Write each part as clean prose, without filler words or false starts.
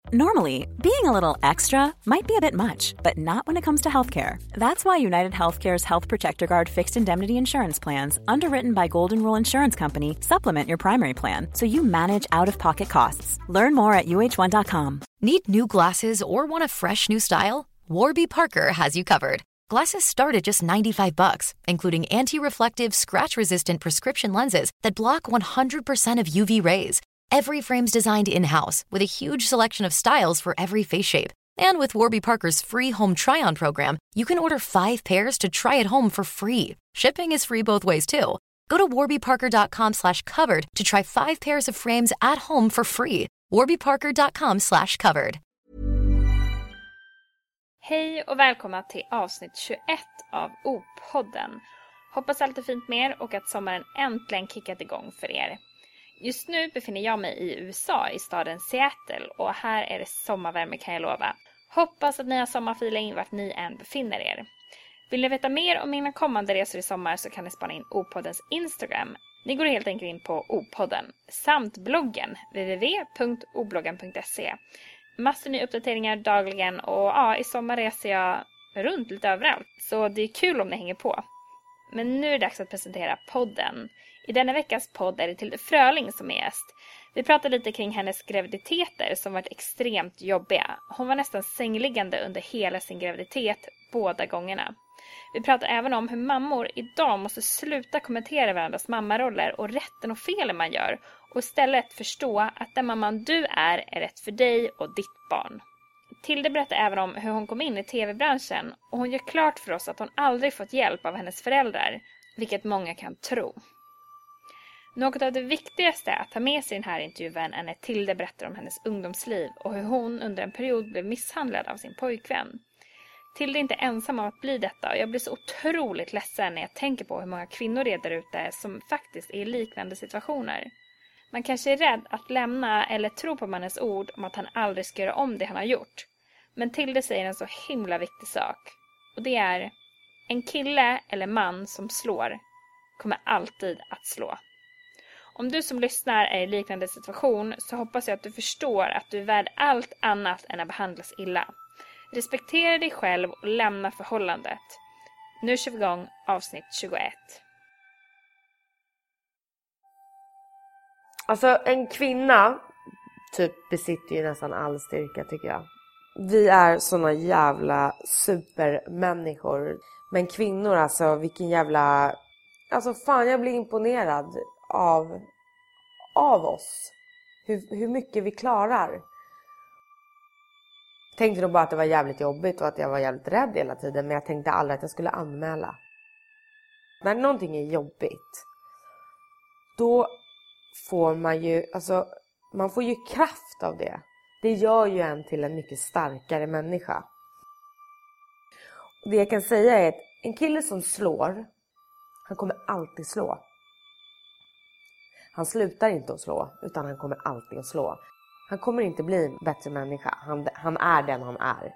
Normally, being a little extra might be a bit much, but not when it comes to healthcare. That's why United Healthcare's Health Protector Guard fixed indemnity insurance plans, underwritten by Golden Rule Insurance Company, supplement your primary plan so you manage out-of-pocket costs. Learn more at uh1.com. Need new glasses or want a fresh new style? Warby Parker has you covered. Glasses start at just $95, including anti-reflective, scratch-resistant prescription lenses that block 100% of UV rays. Every frame's designed in-house with a huge selection of styles for every face shape. And with Warby Parker's free home try-on program, you can order 5 pairs to try at home for free. Shipping is free both ways too. Go to warbyparker.com/covered to try 5 pairs of frames at home for free. warbyparker.com/covered. Hej och välkomna till avsnitt 21 av O-podden. Hoppas allt är fint med er och att sommaren äntligen kickat igång för er. Just nu befinner jag mig i USA i staden Seattle och här är det sommarvärme kan jag lova. Hoppas att ni har sommarfeeling vart ni än befinner er. Vill ni veta mer om mina kommande resor i sommar så kan ni spana in O-poddens Instagram. Ni går helt enkelt in på O-podden samt bloggen www.obloggen.se. Massor nya uppdateringar dagligen och ja, i sommar reser jag runt lite överallt. Så det är kul om ni hänger på. Men nu är det dags att presentera podden. I denna veckas podd är det Tilde Fröling som är gäst. Vi pratar lite kring hennes graviditeter som varit extremt jobbiga. Hon var nästan sängliggande under hela sin graviditet båda gångerna. Vi pratar även om hur mammor idag måste sluta kommentera varandras mammaroller och rätten och felen man gör. Och istället förstå att den mamman du är rätt för dig och ditt barn. Tilde berättar även om hur hon kom in i tv-branschen och hon gör klart för oss att hon aldrig fått hjälp av hennes föräldrar, vilket många kan tro. Något av det viktigaste att ta med sig i den här intervjun är när Tilde berättar om hennes ungdomsliv och hur hon under en period blev misshandlad av sin pojkvän. Tilde är inte ensam om att bli detta och jag blir så otroligt ledsen när jag tänker på hur många kvinnor det är där ute som faktiskt är i liknande situationer. Man kanske är rädd att lämna eller tro på mannens ord om att han aldrig ska göra om det han har gjort. Men Tilde säger en så himla viktig sak. Och det är, en kille eller man som slår kommer alltid att slå. Om du som lyssnar är i liknande situation så hoppas jag att du förstår att du är värd allt annat än att behandlas illa. Respektera dig själv och lämna förhållandet. Nu kör vi igång avsnitt 21. Alltså en kvinna typ besitter ju nästan all styrka tycker jag. Vi är såna jävla supermänniskor. Men kvinnor alltså, vilken jävla... Alltså fan, jag blir imponerad av oss. Hur mycket vi klarar. Tänkte nog bara att det var jävligt jobbigt och att jag var jävligt rädd hela tiden. Men jag tänkte aldrig att jag skulle anmäla. När någonting är jobbigt, då får man ju, alltså man får ju kraft av det. Det gör ju en till en mycket starkare människa. Det jag kan säga är att en kille som slår, han kommer alltid slå. Han slutar inte att slå, utan han kommer alltid att slå. Han kommer inte bli en bättre människa. Han är den han är.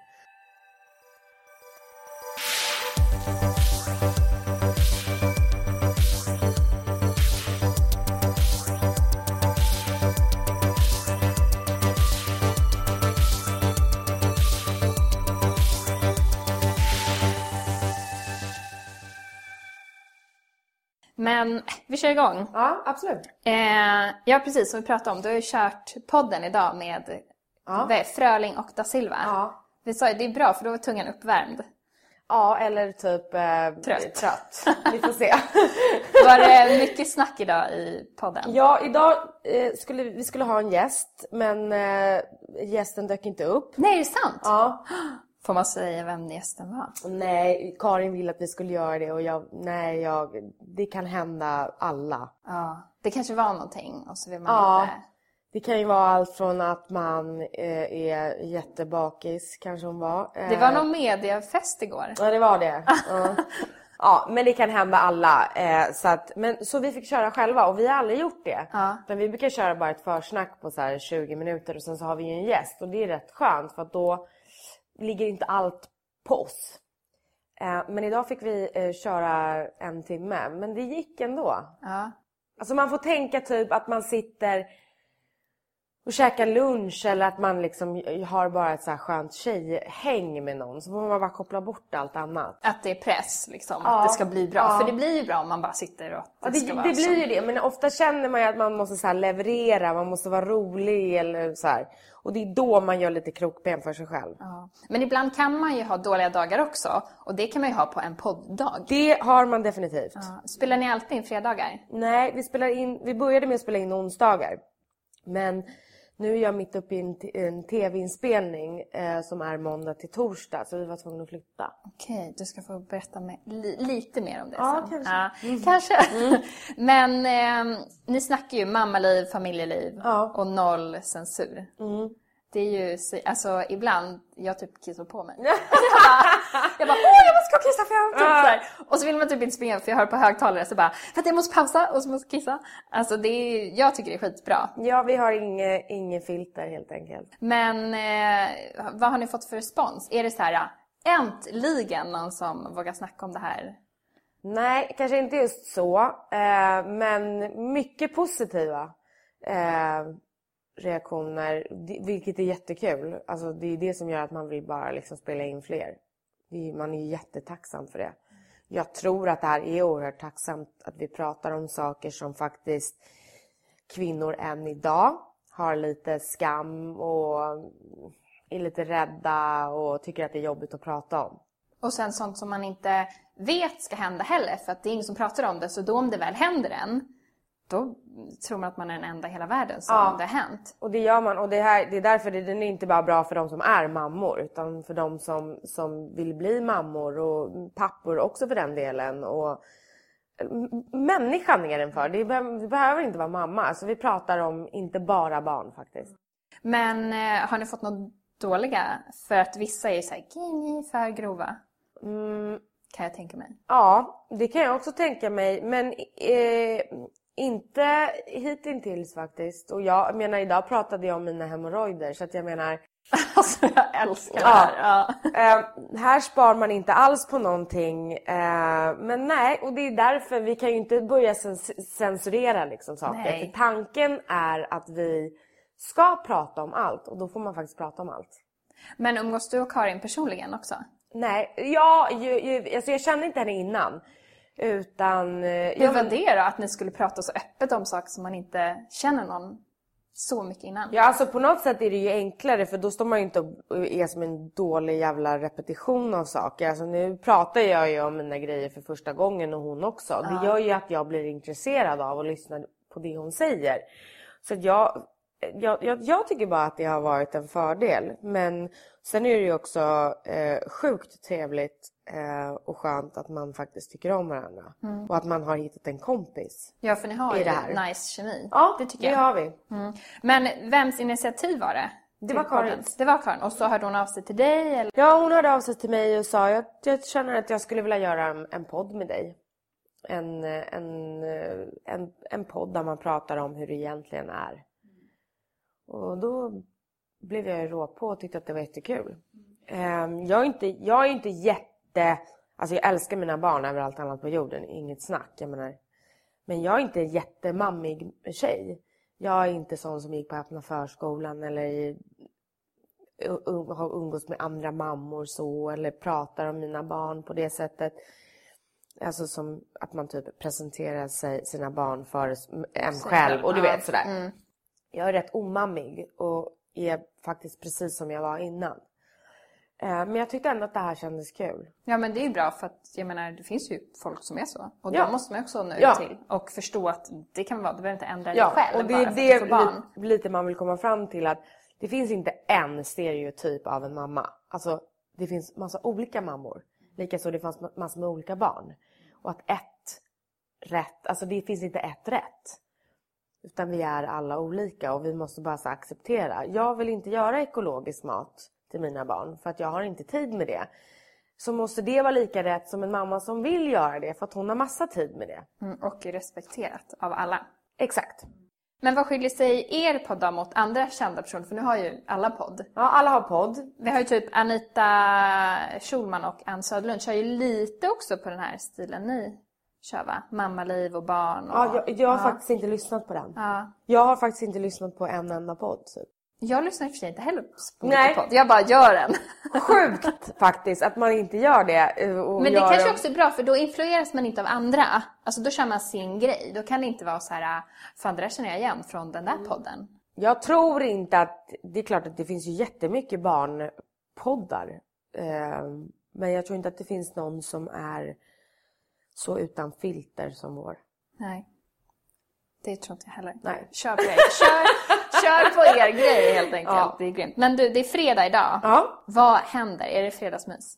Men vi kör igång. Ja, absolut. Ja, precis som vi pratade om. Du har ju kört podden idag med Fröling och Da Silva. Ja. Vi sa ju det är bra för då var tungan uppvärmd. Ja, eller typ trött. Vi får se. Var det mycket snack idag i podden? Ja, idag skulle ha en gäst. Men gästen dök inte upp. Nej, är det sant? Ja. Får man säga vem gästen var? Nej, Karin ville att vi skulle göra det. Och det kan hända alla. Ja, det kanske var någonting. Och så vill man inte... Det kan ju vara allt från att man är jättebakis, kanske hon var. Det var någon mediefest igår. Ja, det var det. Ja, men det kan hända alla. Så vi fick köra själva och vi har aldrig gjort det. Ja. Men vi brukar köra bara ett försnack på så här 20 minuter och sen så har vi en gäst. Och det är rätt skönt för att då ligger inte allt på oss. Men idag fick vi köra 1 timme. Men det gick ändå. Ja. Alltså man får tänka typ att man sitter och käka lunch, eller att man liksom har bara ett så här skönt tjejhäng med någon, så får man bara koppla bort allt annat. Att det är press liksom, att det ska bli bra. För det blir ju bra om man bara sitter och det blir ju det, men ofta känner man ju att man måste så här leverera, man måste vara rolig eller så här. Och det är då man gör lite krokben för sig själv. Ja. Men ibland kan man ju ha dåliga dagar också, och det kan man ju ha på en podddag. Det har man definitivt. Ja. Spelar ni alltid in fredagar? Nej, vi började med att spela in onsdagar. Men nu är jag mitt uppe i en tv-inspelning som är måndag till torsdag. Så vi var tvungna att flytta. Okej, du ska få berätta lite mer om det sen. Kanske. Ja, kanske. Men ni snackar ju mammaliv, familjeliv och noll censur. Det är ju, alltså ibland, jag typ kissar på mig. jag bara, jag måste gå och kissa för jag typ så här. Och så vill man typ inte springa, för jag hör på högtalare så bara, för att jag måste pausa och så måste kissa. Alltså jag tycker det är skitbra. Ja, vi har ingen filter helt enkelt. Men vad har ni fått för respons? Är det så här, äntligen någon som vågar snacka om det här? Nej, kanske inte just så. Men mycket positiva reaktioner, vilket är jättekul. Alltså det är det som gör att man vill bara liksom spela in fler. Man är ju jättetacksam för det. Jag tror att det här är oerhört tacksamt att vi pratar om saker som faktiskt kvinnor än idag har lite skam och är lite rädda och tycker att det är jobbigt att prata om. Och sen sånt som man inte vet ska hända heller, för att det är ingen som pratar om det. Så då om det väl händer då tror man att man är den enda i hela världen som det har hänt. Och det gör man. Och det är därför den är inte bara bra för de som är mammor, utan för de som vill bli mammor och pappor också för den delen. Och människan är den för. Det behöver inte vara mamma. Alltså vi pratar om inte bara barn faktiskt. Men har ni fått något dåliga? För att vissa är så här, ni är för grova. Kan jag tänka mig. Ja, det kan jag också tänka mig. Men inte hittills faktiskt. Och jag menar, idag pratade jag om mina hemorrojder. Så att jag menar... Alltså jag älskar det här. Ja. Här spar man inte alls på någonting. Men nej, och det är därför vi kan ju inte börja censurera liksom saker. Nej. För tanken är att vi ska prata om allt. Och då får man faktiskt prata om allt. Men umgås du och Karin personligen också? Nej, alltså jag kände inte henne innan. Utan... Hur var det då? Att ni skulle prata så öppet om saker som man inte känner någon så mycket innan? Ja, alltså på något sätt är det ju enklare. För då står man ju inte och är som en dålig jävla repetition av saker. Alltså nu pratar jag ju om mina grejer för första gången och hon också. Ja. Det gör ju att jag blir intresserad av att lyssna på det hon säger. Så att jag tycker bara att det har varit en fördel. Men sen är det ju också sjukt trevligt och skönt att man faktiskt tycker om varandra. Och att man har hittat en kompis. Ja, för ni har ju nice kemi. Ja, det tycker jag. Det har vi. Men vems initiativ var det? Det var Karins. Det var Karin. Och så hörde hon av sig till dig? Eller? Ja, hon hörde av sig till mig och sa jag känner att jag skulle vilja göra en podd med dig. En podd där man pratar om hur det egentligen är. Och då blev jag råpå och tyckte att det var jättekul. Jag är inte alltså jag älskar mina barn över allt annat på jorden. Inget snack, jag menar. Men jag är inte en jättemammig tjej. Jag är inte sån som gick på öppna förskolan eller har umgås med andra mammor så. Eller pratar om mina barn på det sättet. Alltså som att man typ presenterar sina barn för en själv. Och du vet sådär. Jag är rätt omammig och är faktiskt precis som jag var innan. Men jag tyckte ändå att det här kändes kul. Ja, men det är ju bra för att jag menar, det finns ju folk som är så. Och då måste man också nå ut till. Och förstå att det kan vara, du behöver inte ändra dig själv. Och det är lite man vill komma fram till, att det finns inte en stereotyp av en mamma. Alltså det finns massa olika mammor. Likaså det finns massa med olika barn. Och att det finns inte ett rätt. Utan vi är alla olika och vi måste bara så acceptera. Jag vill inte göra ekologisk mat till mina barn för att jag har inte tid med det. Så måste det vara lika rätt som en mamma som vill göra det för att hon har massa tid med det. Och är respekterat av alla. Exakt. Men vad skiljer sig er podd då mot andra kända personer? För nu har ju alla podd. Ja, alla har podd. Vi har ju typ Anita Schulman och Ann Söderlund kör ju lite också på den här stilen ni kör, va? Mammaliv och barn. Och... Ja, jag har faktiskt inte lyssnat på den. Ja. Jag har faktiskt inte lyssnat på en enda podd. Typ. Jag lyssnar i och för sig inte heller på mycket podd. Jag bara gör den. Sjukt faktiskt att man inte gör det. Men det kanske också är bra, för då influeras man inte av andra. Alltså då kör man sin grej. Då kan det inte vara så här, fan det där känner jag igen från den där podden. Jag tror inte att, det är klart att det finns ju jättemycket barnpoddar. Men jag tror inte att det finns någon som är så utan filter som vår. Nej, det tror inte jag heller. Nej. Kör på er. Kör på er grej helt enkelt. Ja. Det är grymt. Men du, det är fredag idag. Ja. Vad händer? Är det fredagsmys?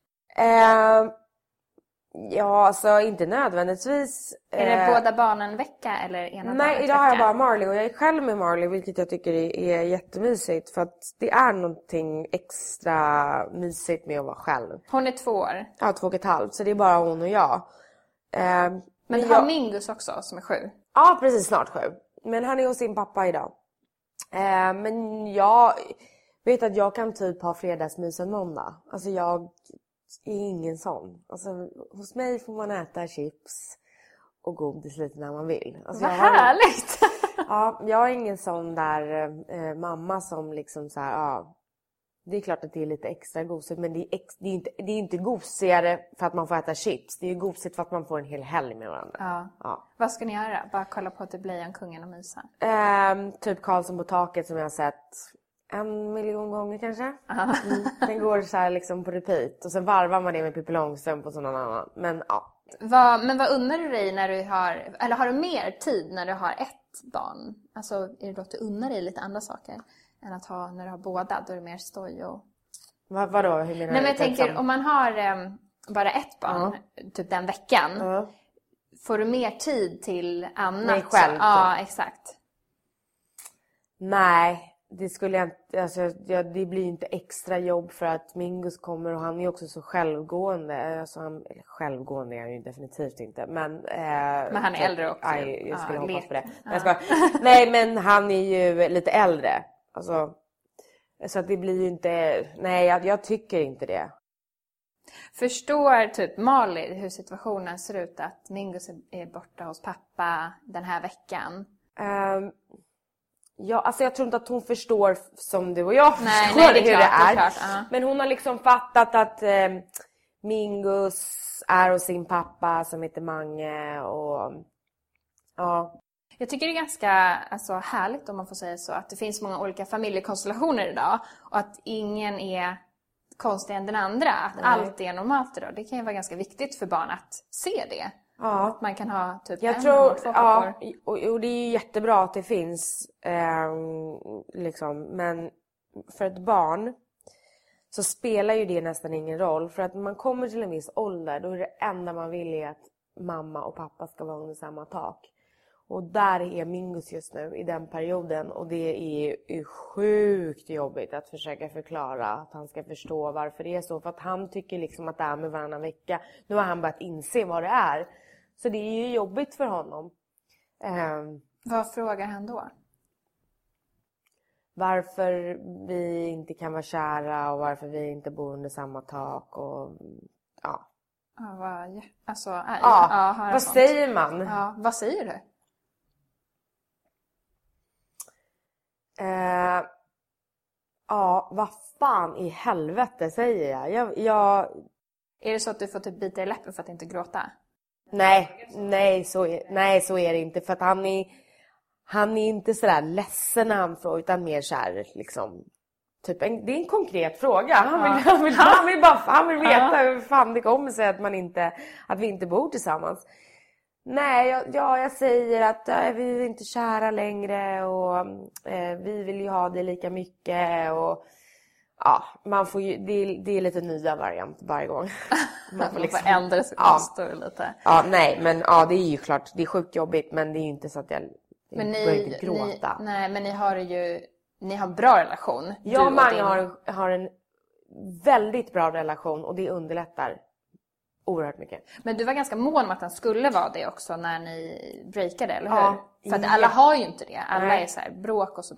Ja, alltså inte nödvändigtvis. Är det båda barnen vecka eller ena barnet Nej, idag har jag bara Marley och jag är själv med Marley, vilket jag tycker är jättemysigt. För att det är någonting extra mysigt med att vara själv. Hon är 2 år. Ja, 2,5. Så det är bara hon och jag. Men du har Mingus också som är 7. Ja, precis, snart 7. Men han är hos sin pappa idag. Men jag vet att jag kan typ ha fredagsmys en måndag. Alltså jag är ingen sån. Alltså hos mig får man äta chips och godis lite när man vill. Alltså, vad härligt! Ja, jag är ingen sån där mamma som liksom så här, ja. Det är klart att det är lite extra gosigt, men det är inte gosigare för att man får äta chips. Det är ju gosigt för att man får en hel helg med varandra. Ja. Ja. Vad ska ni göra? Bara kolla på typ Lejonkungen och mysa? Typ Karlsson på taket som jag har sett 1 miljon gånger kanske. Den går så här liksom på repeat. Och sen varvar man det med Pippi Långstrump och sån annan. Men ja. Men vad unnar du dig när du har... Eller har du mer tid när du har ett barn? Alltså är det då att du unnar dig lite andra saker än att ha när du har båda? Då är det mer stoj och... Vadå? Hur menar du? Nej, men jag tänker om man har bara ett barn, typ den veckan. Får du mer tid till annat? Mig själv. Ja, exakt. Nej. Det skulle jag inte, alltså, det blir inte extra jobb för att Mingus kommer och han är också så självgående. Alltså självgående är han ju definitivt inte. Men han är äldre också. Jag skulle hoppas på det. Nej, men han är ju lite äldre. Alltså, så att det blir ju inte, nej jag tycker inte det. Förstår typ Marley hur situationen ser ut att Mingus är borta hos pappa den här veckan? Ja, alltså jag tror inte att hon förstår som du och jag förstår nej, hur det är. klart. Men hon har liksom fattat att Mingus är hos sin pappa som heter Mange och ja. Jag tycker det är ganska härligt, om man får säga så, att det finns många olika familjekonstellationer idag och att ingen är konstigare än den andra. Att allt är normalt idag. Det kan ju vara ganska viktigt för barn att se det. Ja. Att man kan ha typ jag en tror, och 2 pappor. och det är ju jättebra att det finns liksom, men för ett barn så spelar ju det nästan ingen roll. För att man kommer till en viss ålder, då är det enda man vill är att mamma och pappa ska vara under samma tak. Och där är Mingus just nu i den perioden. Och det är sjukt jobbigt att försöka förklara att han ska förstå varför det är så. För att han tycker liksom att det är med varannan vecka. Nu har han börjat inse vad det är. Så det är ju jobbigt för honom. Vad frågar han då? Varför vi inte kan vara kära och varför vi inte bor under samma tak. Och ja. Vad säger man? Ja, vad säger du? Vad fan i helvete säger jag? Är det så att du får typ bita i läppen för att inte gråta? Nej, så är det inte. För att han är inte sådär ledsen när han frågar, utan mer såhär liksom... Typ det är en konkret fråga. Han vill veta hur fan det kommer sig att vi inte bor tillsammans. Nej, jag säger att vi är inte kära längre och vi vill ju ha det lika mycket och ja, man får ju, det är lite nya varianter varje gång. Man får liksom ändra sig lite. Ja, nej, men ja, det är ju klart, det är sjukt jobbigt, men det är ju inte så att jag börjar inte gråta. Nej, men ni har en bra relation. Jag och Mange har en väldigt bra relation och det underlättar oerhört mycket. Men du var ganska mån om att han skulle vara det också när ni breakade, eller hur? För att alla har ju inte det. Alla är så här bråk och så bara...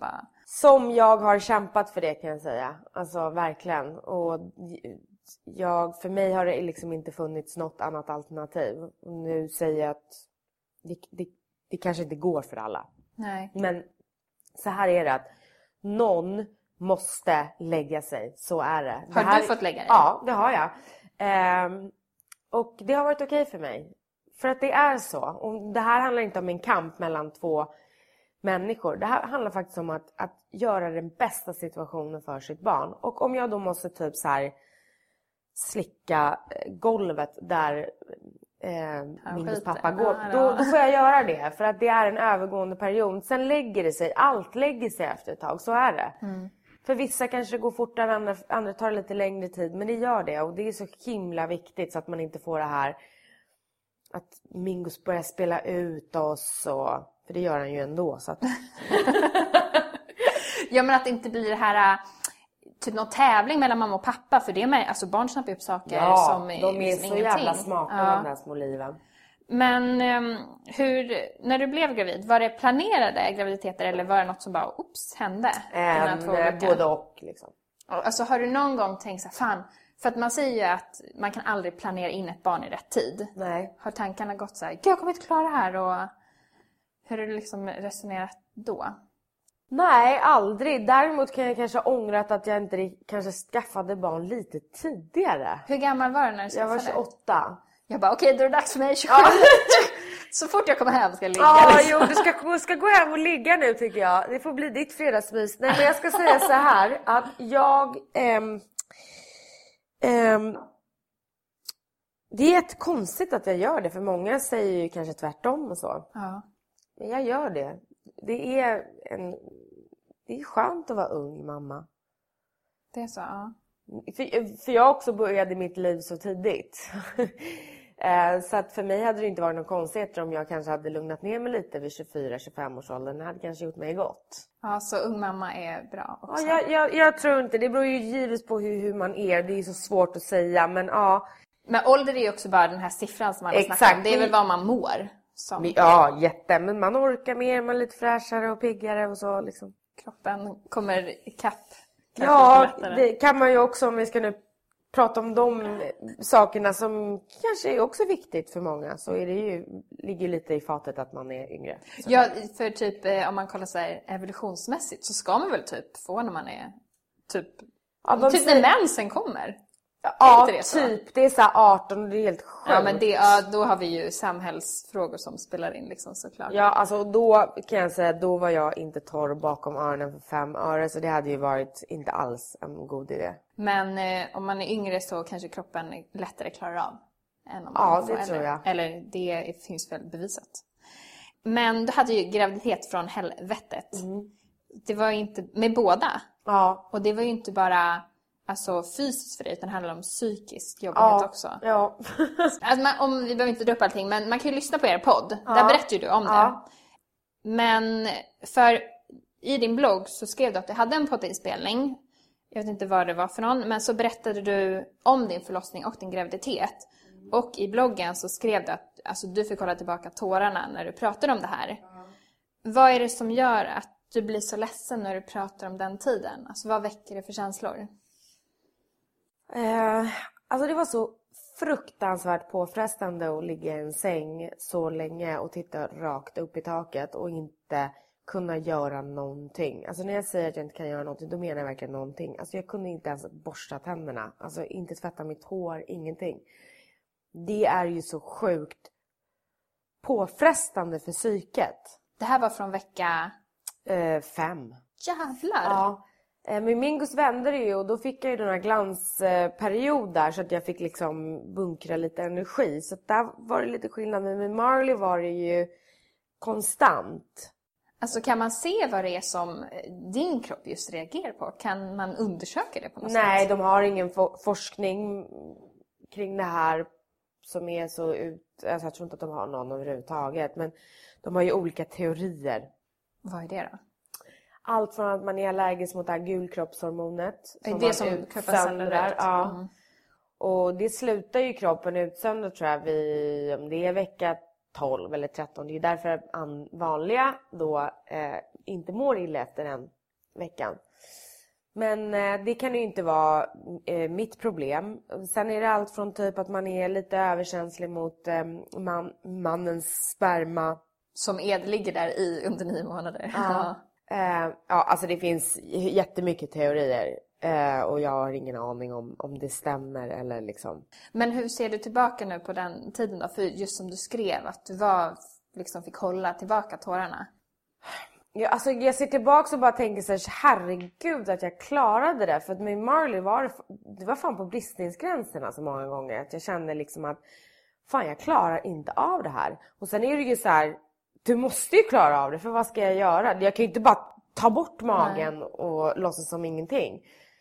Som jag har kämpat för det, kan jag säga. Alltså verkligen. Och för mig har det liksom inte funnits något annat alternativ. Och nu säger jag att det kanske inte går för alla. Nej. Men så här är det, att någon måste lägga sig. Så är det. Har du fått lägga dig? Ja, det har jag. Och det har varit okej för mig. För att det är så. Och det här handlar inte om en kamp mellan två människor. Det här handlar faktiskt om att göra den bästa situationen för sitt barn. Och om jag då måste typ så här slicka golvet där min pappa går, då får jag göra det. För att det är en övergående period. Sen lägger det sig. Allt lägger sig efter ett tag. Så är det. För vissa kanske det går fortare, andra tar lite längre tid. Men det gör det. Och det är så himla viktigt så att man inte får det här att Mingus börjar spela ut oss. För det gör han ju ändå. Så att... Ja, men att det inte blir det här typ någon tävling mellan mamma och pappa. För det är med, alltså barn snappar upp saker som de är så ingenting. jävla smarta, de där små liven. Men när du blev gravid, var det planerade graviditeter eller var det något som bara hände? Både och liksom. Alltså har du någon gång tänkt så här, fan, för att man säger ju att man kan aldrig planera in ett barn i rätt tid. Nej. Har tankarna gått så här, jag kommer inte klara det här, och hur har du liksom resonerat då? Nej, aldrig. Däremot kan jag kanske ångrat att jag inte kanske skaffade barn lite tidigare. Hur gammal var du när du skaffade? Jag var 28. Jag bara, okej, då är det dags för mig 27. Så fort jag kommer hem ska jag ligga. Ja, liksom. du ska gå hem och ligga nu, tycker jag. Det får bli ditt fredagsmys. Nej, men jag ska säga så här, att jag... det är jättekonstigt att jag gör det, för många säger ju kanske tvärtom och så. Ja. Men jag gör det. Det är skönt att vara ung mamma. Det är så, ja. För jag också började mitt liv så tidigt. Så att för mig hade det inte varit någon konstigheter om jag kanske hade lugnat ner mig lite vid 24-25 års åldern. Det hade kanske gjort mig gott. Ja, så ung mamma är bra också. Ja, jag tror inte. Det beror ju givetvis på hur man är. Det är så svårt att säga, men ja. Men ålder är ju också bara den här siffran som alla snackar om. Det är väl vad man mår som. Ja, men man orkar mer, man är lite fräschare och piggare och så liksom. Kroppen kommer ikapp. Ja, det kan man ju också, om vi ska nu prata om de sakerna som kanske är också viktigt för många, så är det ju, ligger lite i fatet att man är yngre. Så. Ja, för typ om man kollar så här evolutionsmässigt så ska man väl typ få när man är typ när mensen kommer. Ja, typ. Det är så här 18 och det är helt sjukt. Ja, men då har vi ju samhällsfrågor som spelar in liksom, såklart. Ja, alltså då kan jag säga, då var jag inte torr bakom öronen för 5 öre. Så det hade ju varit inte alls en god idé. Men om man är yngre så kanske kroppen lättare klarar av än om man det tror jag. Eller det finns väl bevisat. Men du hade ju graviditet från helvetet. Det var ju inte med båda. Ja. Och det var ju inte bara... Alltså fysiskt för dig, utan det handlar om psykisk jobbighet också. Ja. Alltså vi behöver inte dra upp allting, men man kan ju lyssna på er podd. Där berättar ju du om det. Men för i din blogg så skrev du att du hade en poddinspelning. Jag vet inte vad det var för någon, men så berättade du om din förlossning och din graviditet. Och i bloggen så skrev du att alltså, du fick hålla tillbaka tårarna när du pratade om det här. Vad är det som gör att du blir så ledsen när du pratar om den tiden? Alltså vad väcker det för känslor? Alltså det var så fruktansvärt påfrestande att ligga i en säng så länge och titta rakt upp i taket och inte kunna göra någonting. Alltså när jag säger att jag inte kan göra någonting, då menar jag verkligen någonting. Alltså jag kunde inte ens borsta tänderna. Alltså inte tvätta mitt hår, ingenting. Det är ju så sjukt påfrestande för psyket. Det här var från vecka... 5. Jävlar! Ja. Men Mingus vände det ju, och då fick jag ju den här glansperiod där, så att jag fick liksom bunkra lite energi. Så där var det lite skillnad, men med Marley var det ju konstant. Alltså kan man se vad det är som din kropp just reagerar på? Kan man undersöka det på något sätt? Nej, de har ingen forskning kring det här som är så alltså jag tror inte att de har någon överhuvudtaget, men de har ju olika teorier. Vad är det då? Allt från att man är allergisk mot det här gulkroppshormonet. Som det som kroppen söndrar. Ja. Och det slutar ju kroppen utsöndra, tror jag, om det är vecka 12 eller 13. Det är därför vanliga då inte mår illa efter veckan. Men det kan ju inte vara mitt problem. Sen är det allt från typ att man är lite överkänslig mot mannens sperma. Som ligger där under 9 månader. Ja. Alltså det finns jättemycket teorier. Och jag har ingen aning om det stämmer eller liksom. Men hur ser du tillbaka nu på den tiden då? För just som du skrev att du liksom fick hålla tillbaka tårarna. Ja, alltså jag ser tillbaka och bara tänker så här, herregud att jag klarade det. För att med Marley det var fan på bristningsgränserna så många gånger. Att jag kände liksom att fan jag klarar inte av det här. Och sen är det ju så här, du måste ju klara av det, för vad ska jag göra? Jag kan ju inte bara ta bort magen och låtsas som ingenting.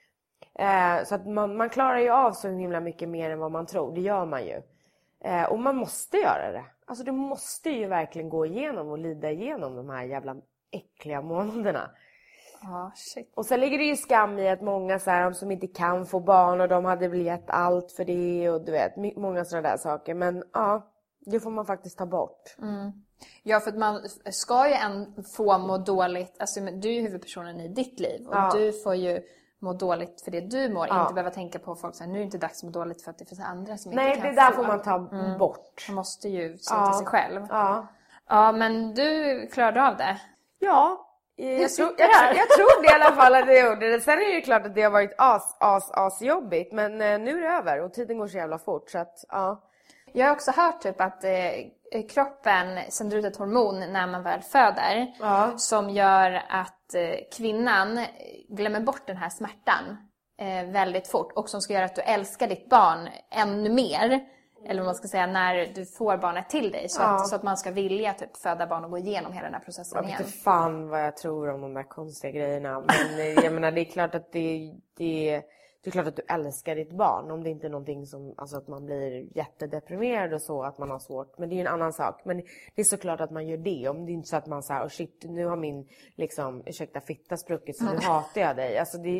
Så att man klarar ju av så himla mycket mer än vad man tror. Det gör man ju. Och man måste göra det. Alltså du måste ju verkligen gå igenom och lida igenom de här jävla äckliga månaderna. Shit. Och sen ligger det ju skam i att många så här, som inte kan få barn och de hade blivit allt för det och du vet, många sådana där saker. Men ja, det får man faktiskt ta bort. Ja, för att man ska ju få må dåligt. Alltså du är ju huvudpersonen i ditt liv. Och du får ju må dåligt för det du mår. Inte behöva tänka på folk så här, nu är det inte dags att må dåligt för att det finns andra som inte kan få. Nej, det där får man ta bort. Man måste ju se till sig själv. Ja, men du klarade av det. Ja, jag tror det i alla fall att jag gjorde det. Sen är det ju klart att det har varit asjobbigt. Men nu är det över och tiden går så jävla fort. Så att, ja. Jag har också hört typ att kroppen sänder ut ett hormon när man väl föder. Som gör att kvinnan glömmer bort den här smärtan väldigt fort. Och som ska göra att du älskar ditt barn ännu mer. Eller vad man ska säga, när du får barnet till dig. Så att man ska vilja typ föda barn och gå igenom hela den här processen igen. Jag vet inte fan vad jag tror om de där konstiga grejerna. Men jag menar, det är klart att det är klart att du älskar ditt barn. Om det inte är någonting som, alltså att man blir jättedeprimerad och så, att man har svårt. Men det är ju en annan sak. Men det är såklart att man gör det. Om det är inte så att man säger, shit, nu har min, liksom, ursäkta, fitta spruckit så nu hatar jag dig. Alltså det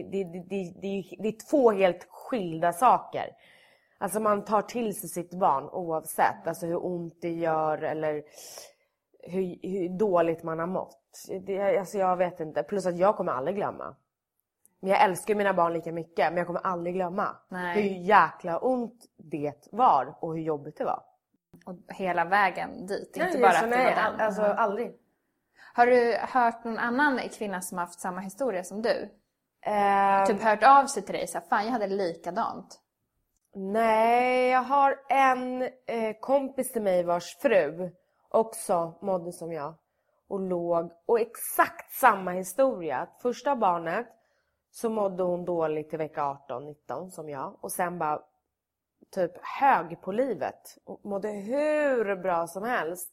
är 2 helt skilda saker. Alltså man tar till sig sitt barn oavsett. Alltså hur ont det gör eller hur dåligt man har mått. Alltså jag vet inte. Plus att jag kommer aldrig glömma. Men jag älskar mina barn lika mycket. Men jag kommer aldrig glömma. Nej. Hur jäkla ont det var. Och hur jobbigt det var. Och hela vägen dit. Nej, inte bara efter nej, den. alltså aldrig. Har du hört någon annan kvinna som har haft samma historia som du? Typ hört av sig till dig. Så här, fan, jag hade likadant. Nej, jag har en kompis till mig vars fru också mådde som jag. Och låg. Och exakt samma historia. Första barnet så mådde hon dåligt till vecka 18-19 som jag. Och sen bara typ hög på livet. Och mådde hur bra som helst.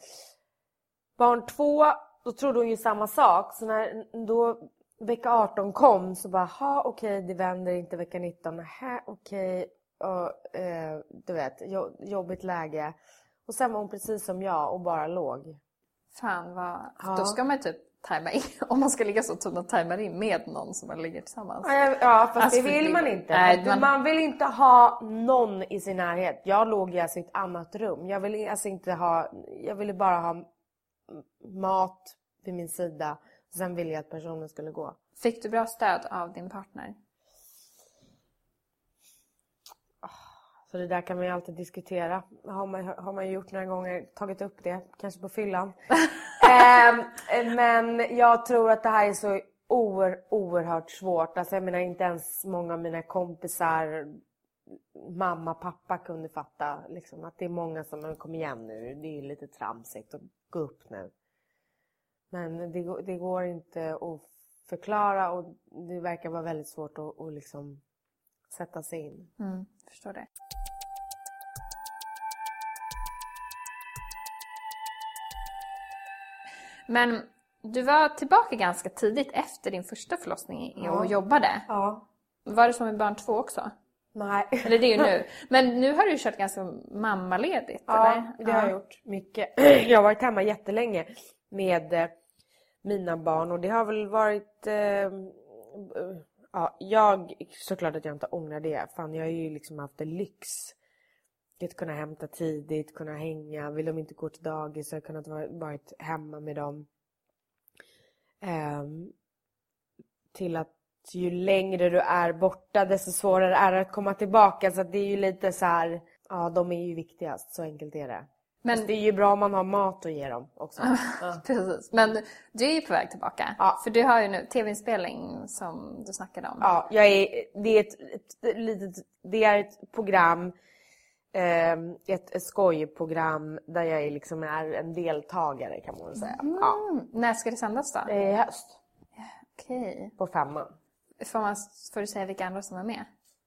Barn 2, då trodde hon ju samma sak. Så när då vecka 18 kom så bara, okej, det vänder inte vecka 19. Okej. Och du vet, jobbigt läge. Och sen var hon precis som jag och bara låg. Fan vad... Då ska man typ tajma in. Om man ska ligga så att man tajmar in med någon som man ligger tillsammans. Ja, fast alltså, det vill man inte. Nej, man vill inte ha någon i sin närhet. Jag låg i ett annat rum. Jag ville alltså inte ha... Jag ville bara ha mat vid min sida. Sen ville jag att personen skulle gå. Fick du bra stöd av din partner? Så det där kan man ju alltid diskutera. Har man gjort några gånger, tagit upp det. Kanske på fyllan. Men jag tror att det här är så oerhört svårt. Alltså jag menar, inte ens många av mina kompisar, mamma, pappa kunde fatta. Liksom, att det är många som kommer igen nu. Det är lite tramsigt att gå upp nu. Men det går inte att förklara. Och det verkar vara väldigt svårt att liksom sätta sig in. Förstår det. Men du var tillbaka ganska tidigt efter din första förlossning och jobbade. Ja. Var det som med barn 2 också? Nej. Eller det är ju nu. Men nu har du kört ganska mammaledigt, eller? Det har jag gjort mycket. Jag har varit hemma jättelänge med mina barn. Och det har väl varit... såklart att jag inte ångrar det. Fan, jag har ju liksom haft en lyx. Att kunna hämta tidigt, kunna hänga. Vill de inte gå till dagis så har jag kunnat varit hemma med dem. till att ju längre du är borta desto svårare är det att komma tillbaka. Så att det är ju lite så här, ja, de är ju viktigast, så enkelt är det. Men det är ju bra om man har mat att ge dem också. Ja. Precis. Men du är ju på väg tillbaka. Ja. För du har ju nu tv-inspelning som du snackade om. Ja, det är ett program, ett skojprogram där jag liksom är en deltagare, kan man säga. Ja. När ska det sändas då? I höst. Okej. På 5:an. Får du säga vilka andra som är med?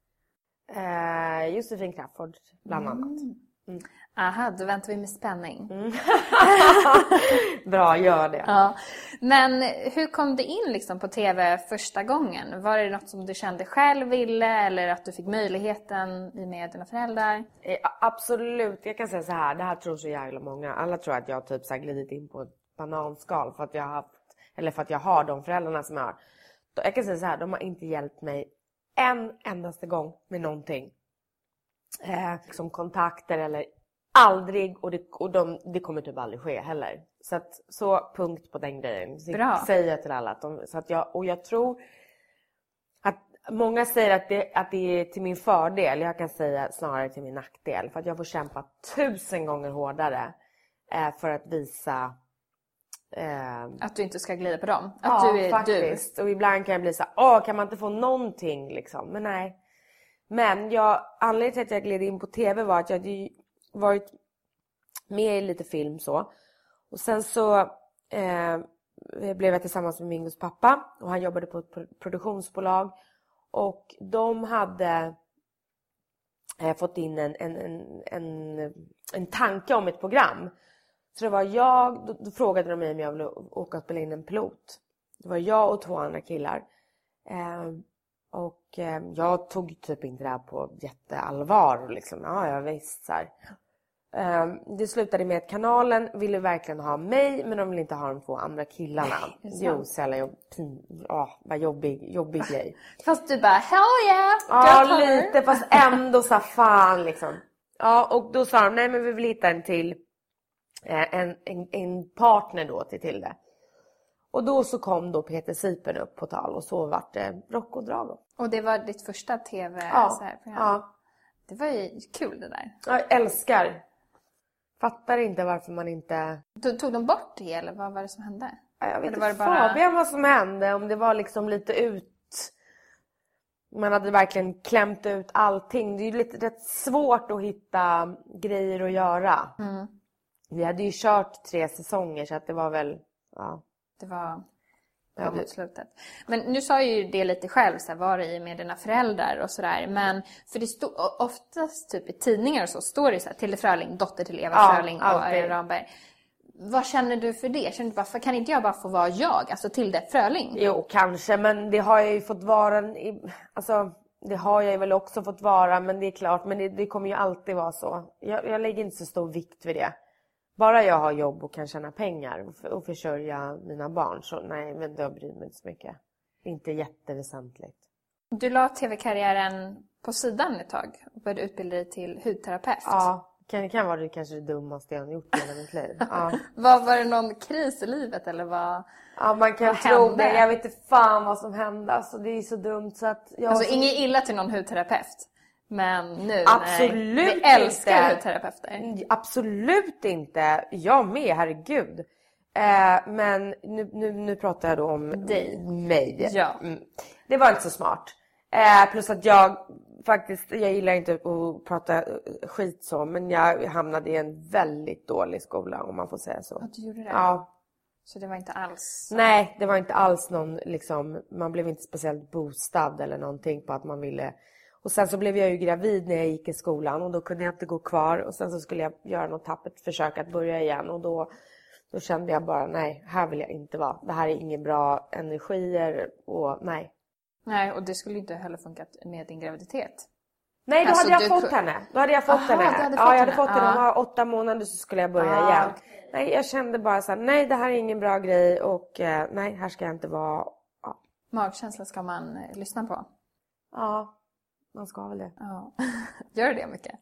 Josefin Crafoord bland annat. Aha, då väntar vi med spänning. Bra, gör det. Ja. Men hur kom du in liksom på tv första gången? Var det något som du kände själv ville, eller att du fick möjligheten i med dina föräldrar? Absolut, jag kan säga så här. Det här tror så jävla många. Alla tror att jag typ så här glidit in på ett bananskal för att jag har de föräldrarna som jag har. Jag kan säga så här, de har inte hjälpt mig en endaste gång med någonting. Som kontakter eller aldrig, och det kommer typ aldrig ske heller. Så punkt på den grejen. Bra. Säger jag till alla jag tror att många säger att det är till min fördel. Jag kan säga snarare till min nackdel, för att jag får kämpa 1000 gånger hårdare för att visa att du inte ska glida på dem. Att ja, du är faktiskt. du. Och ibland kan jag bli så kan man inte få någonting liksom? Men nej. Men anledningen till att jag gled in på tv var att jag hade varit med i lite film så. Och sen så blev jag tillsammans med Mingos pappa. Och han jobbade på ett produktionsbolag. Och de hade fått in en tanke om ett program. Så det var då frågade de mig om jag ville åka och spela in en pilot. Det var jag och 2 andra killar. Och jag tog typ inte det här på jätteallvar. Liksom. Ja, jag visst så här. Det slutade med att kanalen ville verkligen ha mig, men de ville inte ha de 2 andra killarna. Jo, sällan vad jobbig grej. Fast du bara, hell yeah! Ja, lite, fast ändå så fan liksom. Ja, och då sa de, nej men vi vill hitta en till en partner då till det. Och då så kom då Peter Sipen upp på tal, och så vart det Rocco Drago. Och det var ditt första tv så här program. Ja. Det var ju kul det där. Jag älskar. Fattar inte varför man inte... Tog de bort det, eller vad var det som hände? Jag vet inte Fabian vad som hände. Om det var liksom lite man hade verkligen klämt ut allting. Det är ju rätt svårt att hitta grejer att göra. Vi hade ju kört 3 säsonger, så att det var väl... Ja. Det var mot slutet. Men nu sa ju det lite själv, så här, var det i med dina föräldrar och sådär. Men för det stod oftast typ i tidningar och så står det så här, Tilde Fröling, dotter till Eva Fröling och Örjan Ramberg. Vad känner du för det? Känner du bara, kan inte jag bara få vara jag? Alltså Tilde Fröling? Jo, kanske. Men det har jag ju fått vara... Alltså, det har jag väl också fått vara. Men det är klart, men det kommer ju alltid vara så. Jag lägger inte så stor vikt vid det. Bara jag har jobb och kan tjäna pengar och försörja mina barn, så nej, men då bryr mig inte så mycket. Det är inte jätteväsentligt. Du la tv-karriären på sidan ett tag och började utbilda dig till hudterapeut. Ja, det kan vara kanske det dummaste jag har gjort i hela mitt liv. Ja. Var det någon kris i livet, eller vad? Ja, man kan tro det. Jag vet inte fan vad som hände. Alltså, det är så dumt så att... Inget illa till någon hudterapeut. Men nu, absolut nej. Vi älskar hudterapeuter. Absolut inte. Jag med, herregud. Men nu pratar jag då om mig. Ja. Det var inte så smart. Plus att jag gillar inte att prata skit så. Men jag hamnade i en väldigt dålig skola, om man får säga så. Att du gjorde det? Ja. Så det var inte alls... Nej, det var inte alls någon liksom... Man blev inte speciellt boostad eller någonting på att man ville... Och sen så blev jag ju gravid när jag gick i skolan, och då kunde jag inte gå kvar. Och sen så skulle jag göra något tappert försök att börja igen. Och då kände jag bara, nej, här vill jag inte vara. Det här är ingen bra energier och nej. Nej, och det skulle inte heller funkat med din graviditet. Nej, då hade jag fått henne. Jag hade fått henne. Om 8 månader så skulle jag börja igen. Okay. Nej, jag kände bara så här, nej, det här är ingen bra grej. Och nej, här ska jag inte vara. Ja. Magkänsla ska man lyssna på. Ja. Man ska väl det. Ja. Gör det mycket?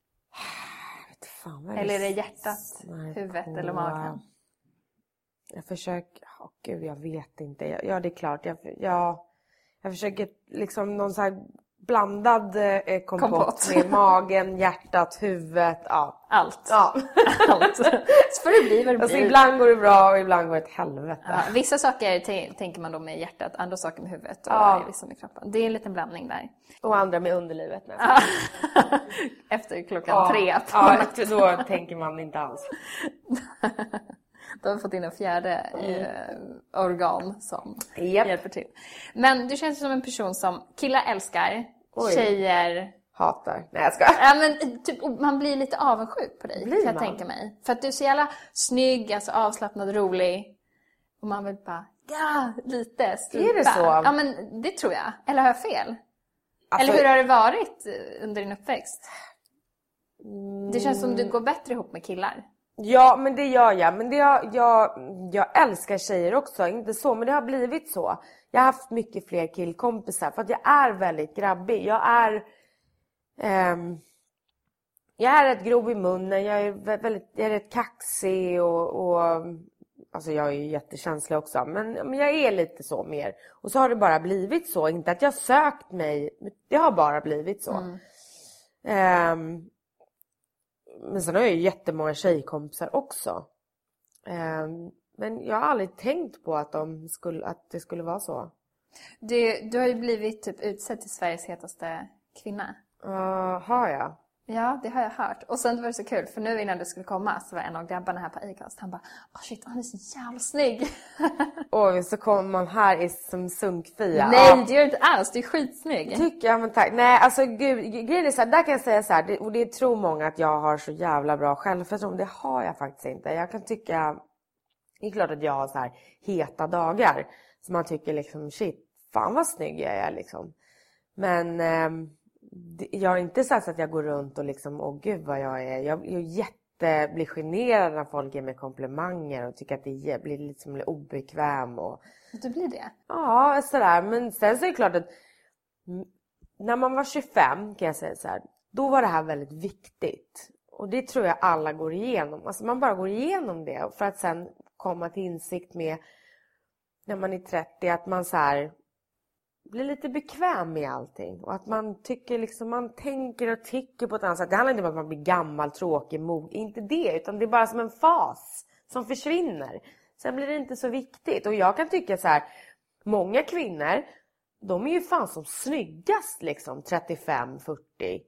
Jag vet fan, eller är det hjärtat, huvudet eller magen? Jag försöker... Gud, jag vet inte. Ja, det är klart. Jag försöker liksom någon så här blandad kompott med magen, hjärtat, huvudet, ja. Allt. Ja. Allt. Så får det bli vad det Alltså blir. ibland går det bra och ibland går det ett helvete. Ja, vissa saker tänker man då med hjärtat, andra saker med huvudet och vissa med kroppen. Det är en liten blandning där. Och andra med underlivet. Efter klockan 3 på natten. Då tänker man inte alls. Då har vi fått in en fjärde organ som hjälper till. Men du känns som en person som killar älskar, tjejer hatar. Nej, jag ska. Ja, men typ, man blir lite avundsjuk på dig, kan jag tänka mig. För att du är så jävla snygg, alltså avslappnad, rolig. Och man vill bara, lite stupa. Är det så? Ja, men det tror jag. Eller har jag fel? Alltså, eller hur har det varit under din uppväxt? Det känns som du går bättre ihop med killar. Ja, men det gör jag. Men jag älskar tjejer också. Inte så, men det har blivit så. Jag har haft mycket fler killkompisar. För att jag är väldigt grabbig. Jag är rätt grov i munnen. Jag är rätt kaxig. Och alltså jag är ju jättekänslig också. Men jag är lite så mer. Och så har det bara blivit så. Inte att jag sökt mig. Det har bara blivit så. Men sen har jag ju jättemånga tjejkompisar också. Men jag har aldrig tänkt på att det skulle vara så. Du har ju blivit typ utsedd till Sveriges hetaste kvinna. Har jag? Ja, det har jag hört. Och sen var det så kul, för nu innan du skulle komma så var en av grabbarna här på Acast. Han bara, shit, han är så jävla snygg. Oj, så kommer man här som sunkfia. Nej, det gör inte alls. Du är skitsnygg. Tycker jag, men tack. Nej, alltså gud, grejen är så här, där kan jag säga så här, och det tror många att jag har så jävla bra självförtroende. Det har jag faktiskt inte. Jag kan tycka, det är klart att jag har så här heta dagar. Så man tycker liksom, shit, fan vad snygg jag är liksom. Men jag har inte sagt att jag går runt och liksom, gud vad jag är. Jag blir generad när folk ger mig komplimanger och tycker att det blir liksom obekväm. Och du blir det? Ja, sådär. Men sen så är det klart att när man var 25 kan jag säga så här, då var det här väldigt viktigt. Och det tror jag alla går igenom. Alltså man bara går igenom det för att sen komma till insikt med när man är 30 att man så här blir lite bekväm med allting. Och att man tycker liksom, man tänker och tycker på ett annat sätt. Det handlar inte om att man blir gammal, tråkig, inte det. Utan det är bara som en fas som försvinner. Sen blir det inte så viktigt. Och jag kan tycka så här, många kvinnor, de är ju fan som snyggast liksom, 35-40.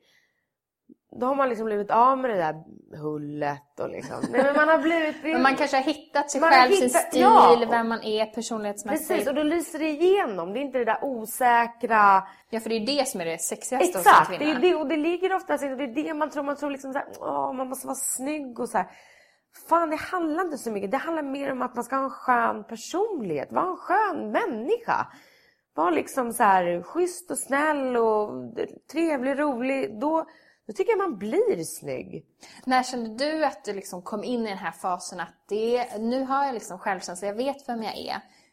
Då har man liksom blivit av med det där hullet och liksom. Nej, men man har blivit... Men man kanske har hittat sig själv, sin stil, vem man är personlighetsmässigt. Precis, och då lyser det igenom. Det är inte det där osäkra... Ja, för det är det som är det sexigaste. Exakt, det är det, och det ligger oftast inte. Det är det man tror liksom så här, man måste vara snygg och så här. Fan, det handlar inte så mycket. Det handlar mer om att man ska ha en skön personlighet. Vara en skön människa. Vara liksom så här schysst och snäll och trevlig, rolig. Då tycker jag man blir snygg. När kände du att du liksom kom in i den här fasen att nu har jag liksom självkänsla, jag vet vem jag är?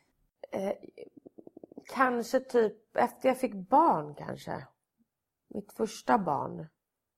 Kanske typ efter jag fick barn kanske. Mitt första barn.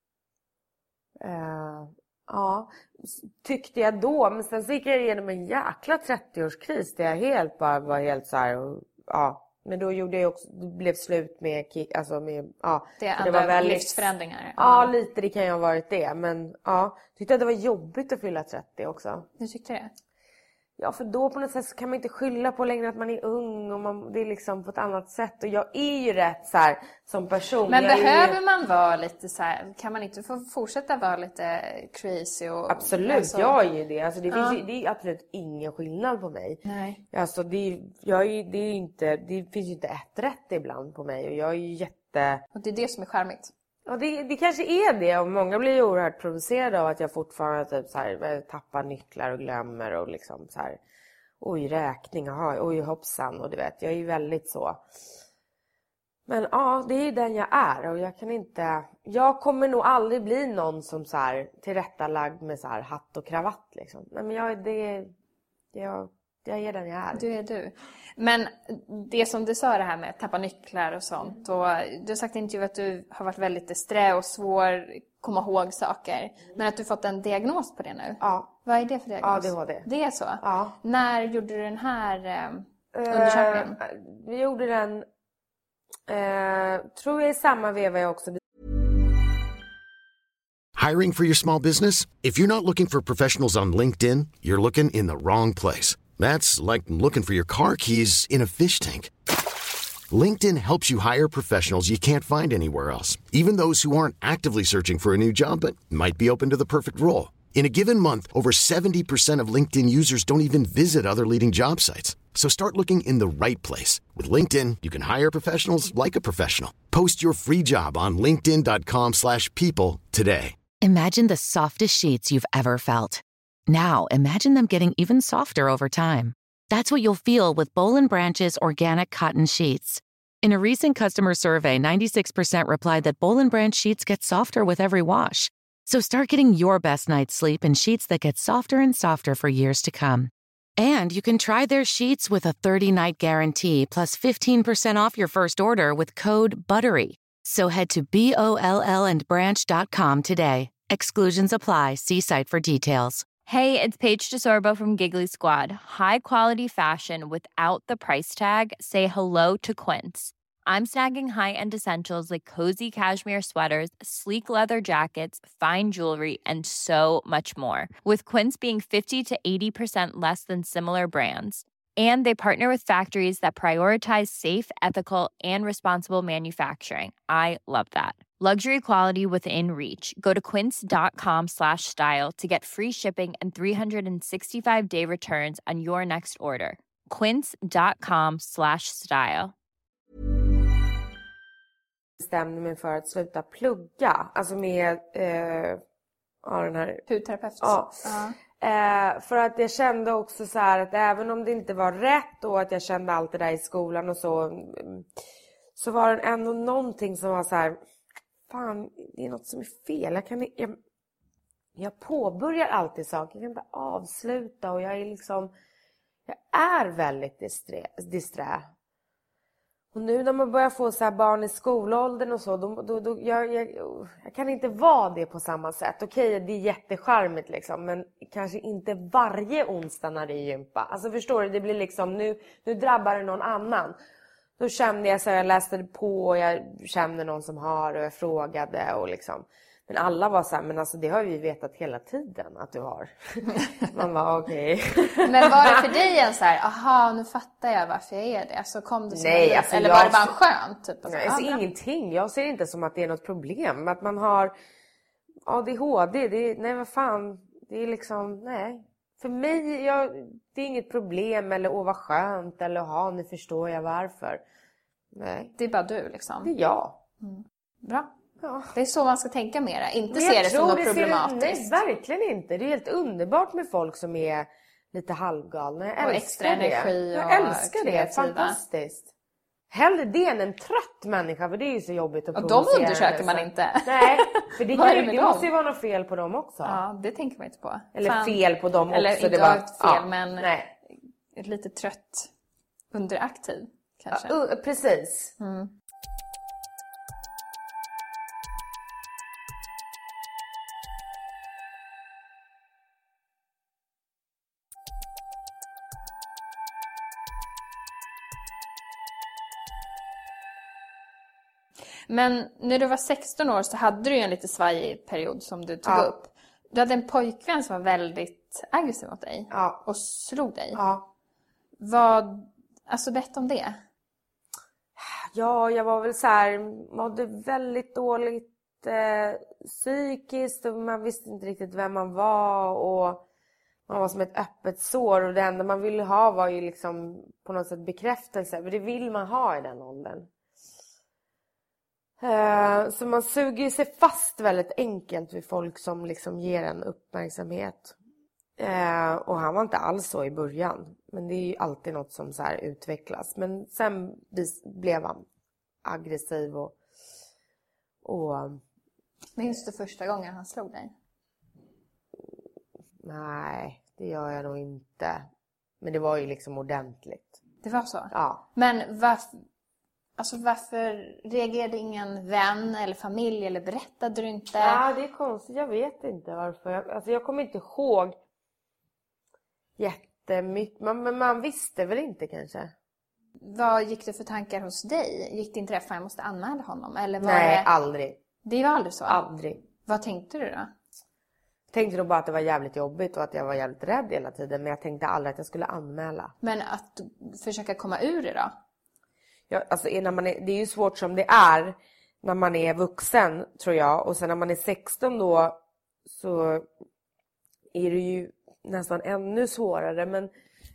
Ja, tyckte jag då. Men sen så gick jag igenom en jäkla 30-årskris där jag var helt så här. Och, ja. Men då gjorde jag också, det blev slut med, alltså med, ja. Det var väldigt livsförändringar. Ja, lite det kan ju ha varit det. Men ja, tyckte att det var jobbigt att fylla 30 också. Du tyckte det? Ja, för då på något sätt så kan man inte skylla på längre att man är ung och det är liksom på ett annat sätt. Och jag är ju rätt så här som person. Men behöver man vara lite så här, kan man inte få fortsätta vara lite crazy? Och, absolut, alltså, jag är ju det. Alltså, det är absolut ingen skillnad på mig. Nej. Alltså, det finns ju inte ett rätt ibland på mig. Och jag är ju Och det är det som är charmigt. Ja, det kanske är det. Och många blir ju oerhört provocerade av att jag fortfarande typ så här, tappar nycklar och glömmer. Och liksom så här, oj räkning, oj hoppsan. Och du vet, jag är ju väldigt så. Men ja, det är ju den jag är. Och jag kommer nog aldrig bli någon som så här tillrättalagd med så här hatt och kravatt liksom. Nej, men jag är den jag är. Du är du. Men det som du sa det här med att tappa nycklar och sånt. Och du har sagt i intervju att du har varit väldigt disträ och svår att komma ihåg saker. Men att du fått en diagnos på det nu. Ja. Vad är det för diagnos? ADHD. Det är så? Ja. När gjorde du den här undersökningen? Vi gjorde den Tror jag i samma veva jag också. Hiring for your small business? If you're not looking for professionals on LinkedIn, you're looking in the wrong place. That's like looking for your car keys in a fish tank. LinkedIn helps you hire professionals you can't find anywhere else, even those who aren't actively searching for a new job but might be open to the perfect role. In a given month, over 70% of LinkedIn users don't even visit other leading job sites. So start looking in the right place. With LinkedIn, you can hire professionals like a professional. Post your free job on linkedin.com/people today. Imagine the softest sheets you've ever felt. Now, imagine them getting even softer over time. That's what you'll feel with Boll & Branch's organic cotton sheets. In a recent customer survey, 96% replied that Boll & Branch sheets get softer with every wash. So start getting your best night's sleep in sheets that get softer and softer for years to come. And you can try their sheets with a 30-night guarantee plus 15% off your first order with code BUTTERY. So head to BOLLandbranch.com today. Exclusions apply. See site for details. Hey, it's Paige DeSorbo from Giggly Squad. High quality fashion without the price tag. Say hello to Quince. I'm snagging high-end essentials like cozy cashmere sweaters, sleek leather jackets, fine jewelry, and so much more. With Quince being 50 to 80% less than similar brands. And they partner with factories that prioritize safe, ethical, and responsible manufacturing. I love that. Luxury quality within reach. Go to quince.com/style to get free shipping and 365-day returns on your next order. Quince.com/style. Bestämde mig för att sluta plugga. Alltså med den här... Hudterapeut. Ja. För att jag kände också så här att även om det inte var rätt och att jag kände allt det där i skolan och så var det ändå någonting som var så här, fan, det är något som är fel. Jag påbörjar alltid saker, jag kan inte avsluta och jag är väldigt disträ. Och nu när man börjar få så här barn i skolåldern och så, jag kan inte vara det på samma sätt. Okej, det är jättecharmigt liksom, men kanske inte varje onsdag när det är gympa. Alltså förstår du, det blir liksom, nu drabbar det någon annan. Då kände jag så här, jag läste på och jag kände någon som har och jag frågade och liksom. Men alla var så här, men alltså det har vi ju vetat hela tiden att du har. Man var okej. Men var det för dig en så här, aha, nu fattar jag varför jag är det. Alltså kom det som nej, alltså eller var det bara skönt? Typ, nej, alltså ingenting. Jag ser inte som att det är något problem. Att man har ADHD, nej vad fan. Det är liksom, nej. För mig, det är inget problem eller vad skönt eller nu förstår jag varför. Nej. Det är bara du liksom. Det är jag. Mm. Bra. Ja. Det är så man ska tänka mera. Inte se det som något problematiskt. Nej, verkligen inte. Det är helt underbart med folk som är lite halvgalna. Jag älskar extra energi det. Och jag älskar kreativa. Det. Fantastiskt. Hellre det än en trött människa. För det är ju så jobbigt att provocera. Och de undersöker man inte. Nej, för det måste ju vara något fel på dem också. Ja, det tänker man inte på. Eller fel på dem också. Eller inte det var fel, men nej. Lite trött underaktiv kanske. Ja, precis. Mm. Men när du var 16 år så hade du ju en lite svajig period som du tog upp. Du hade en pojkvän som var väldigt aggressiv mot dig. Ja. Och slog dig. Ja. Berätta om det. Ja, jag var väl så här, mådde väldigt dåligt psykiskt och man visste inte riktigt vem man var och man var som ett öppet sår och det enda man ville ha var ju liksom på något sätt bekräftelse, för det vill man ha i den åldern. Så man suger sig fast väldigt enkelt vid folk som liksom ger en uppmärksamhet. Och han var inte alls så i början. Men det är ju alltid något som så här utvecklas. Men sen blev han aggressiv och... Minns du första gången han slog dig? Nej, det gör jag nog inte. Men det var ju liksom ordentligt. Det var så? Ja. Men varför reagerade ingen vän eller familj eller berättade du inte? Ja, det är konstigt. Jag vet inte varför. Jag kommer inte ihåg jättemycket. Men man visste väl inte kanske. vad gick det för tankar hos dig? Gick det inte det, fan jag måste anmäla honom? Eller var Nej, det... aldrig. Det var aldrig så? Aldrig. Vad tänkte du då? Jag tänkte nog bara att det var jävligt jobbigt och att jag var jävligt rädd hela tiden. Men jag tänkte aldrig att jag skulle anmäla. Men att försöka komma ur det då? Ja, alltså det är ju svårt som det är när man är vuxen, tror jag. Och sen när man är 16 då så är det ju nästan ännu svårare. Men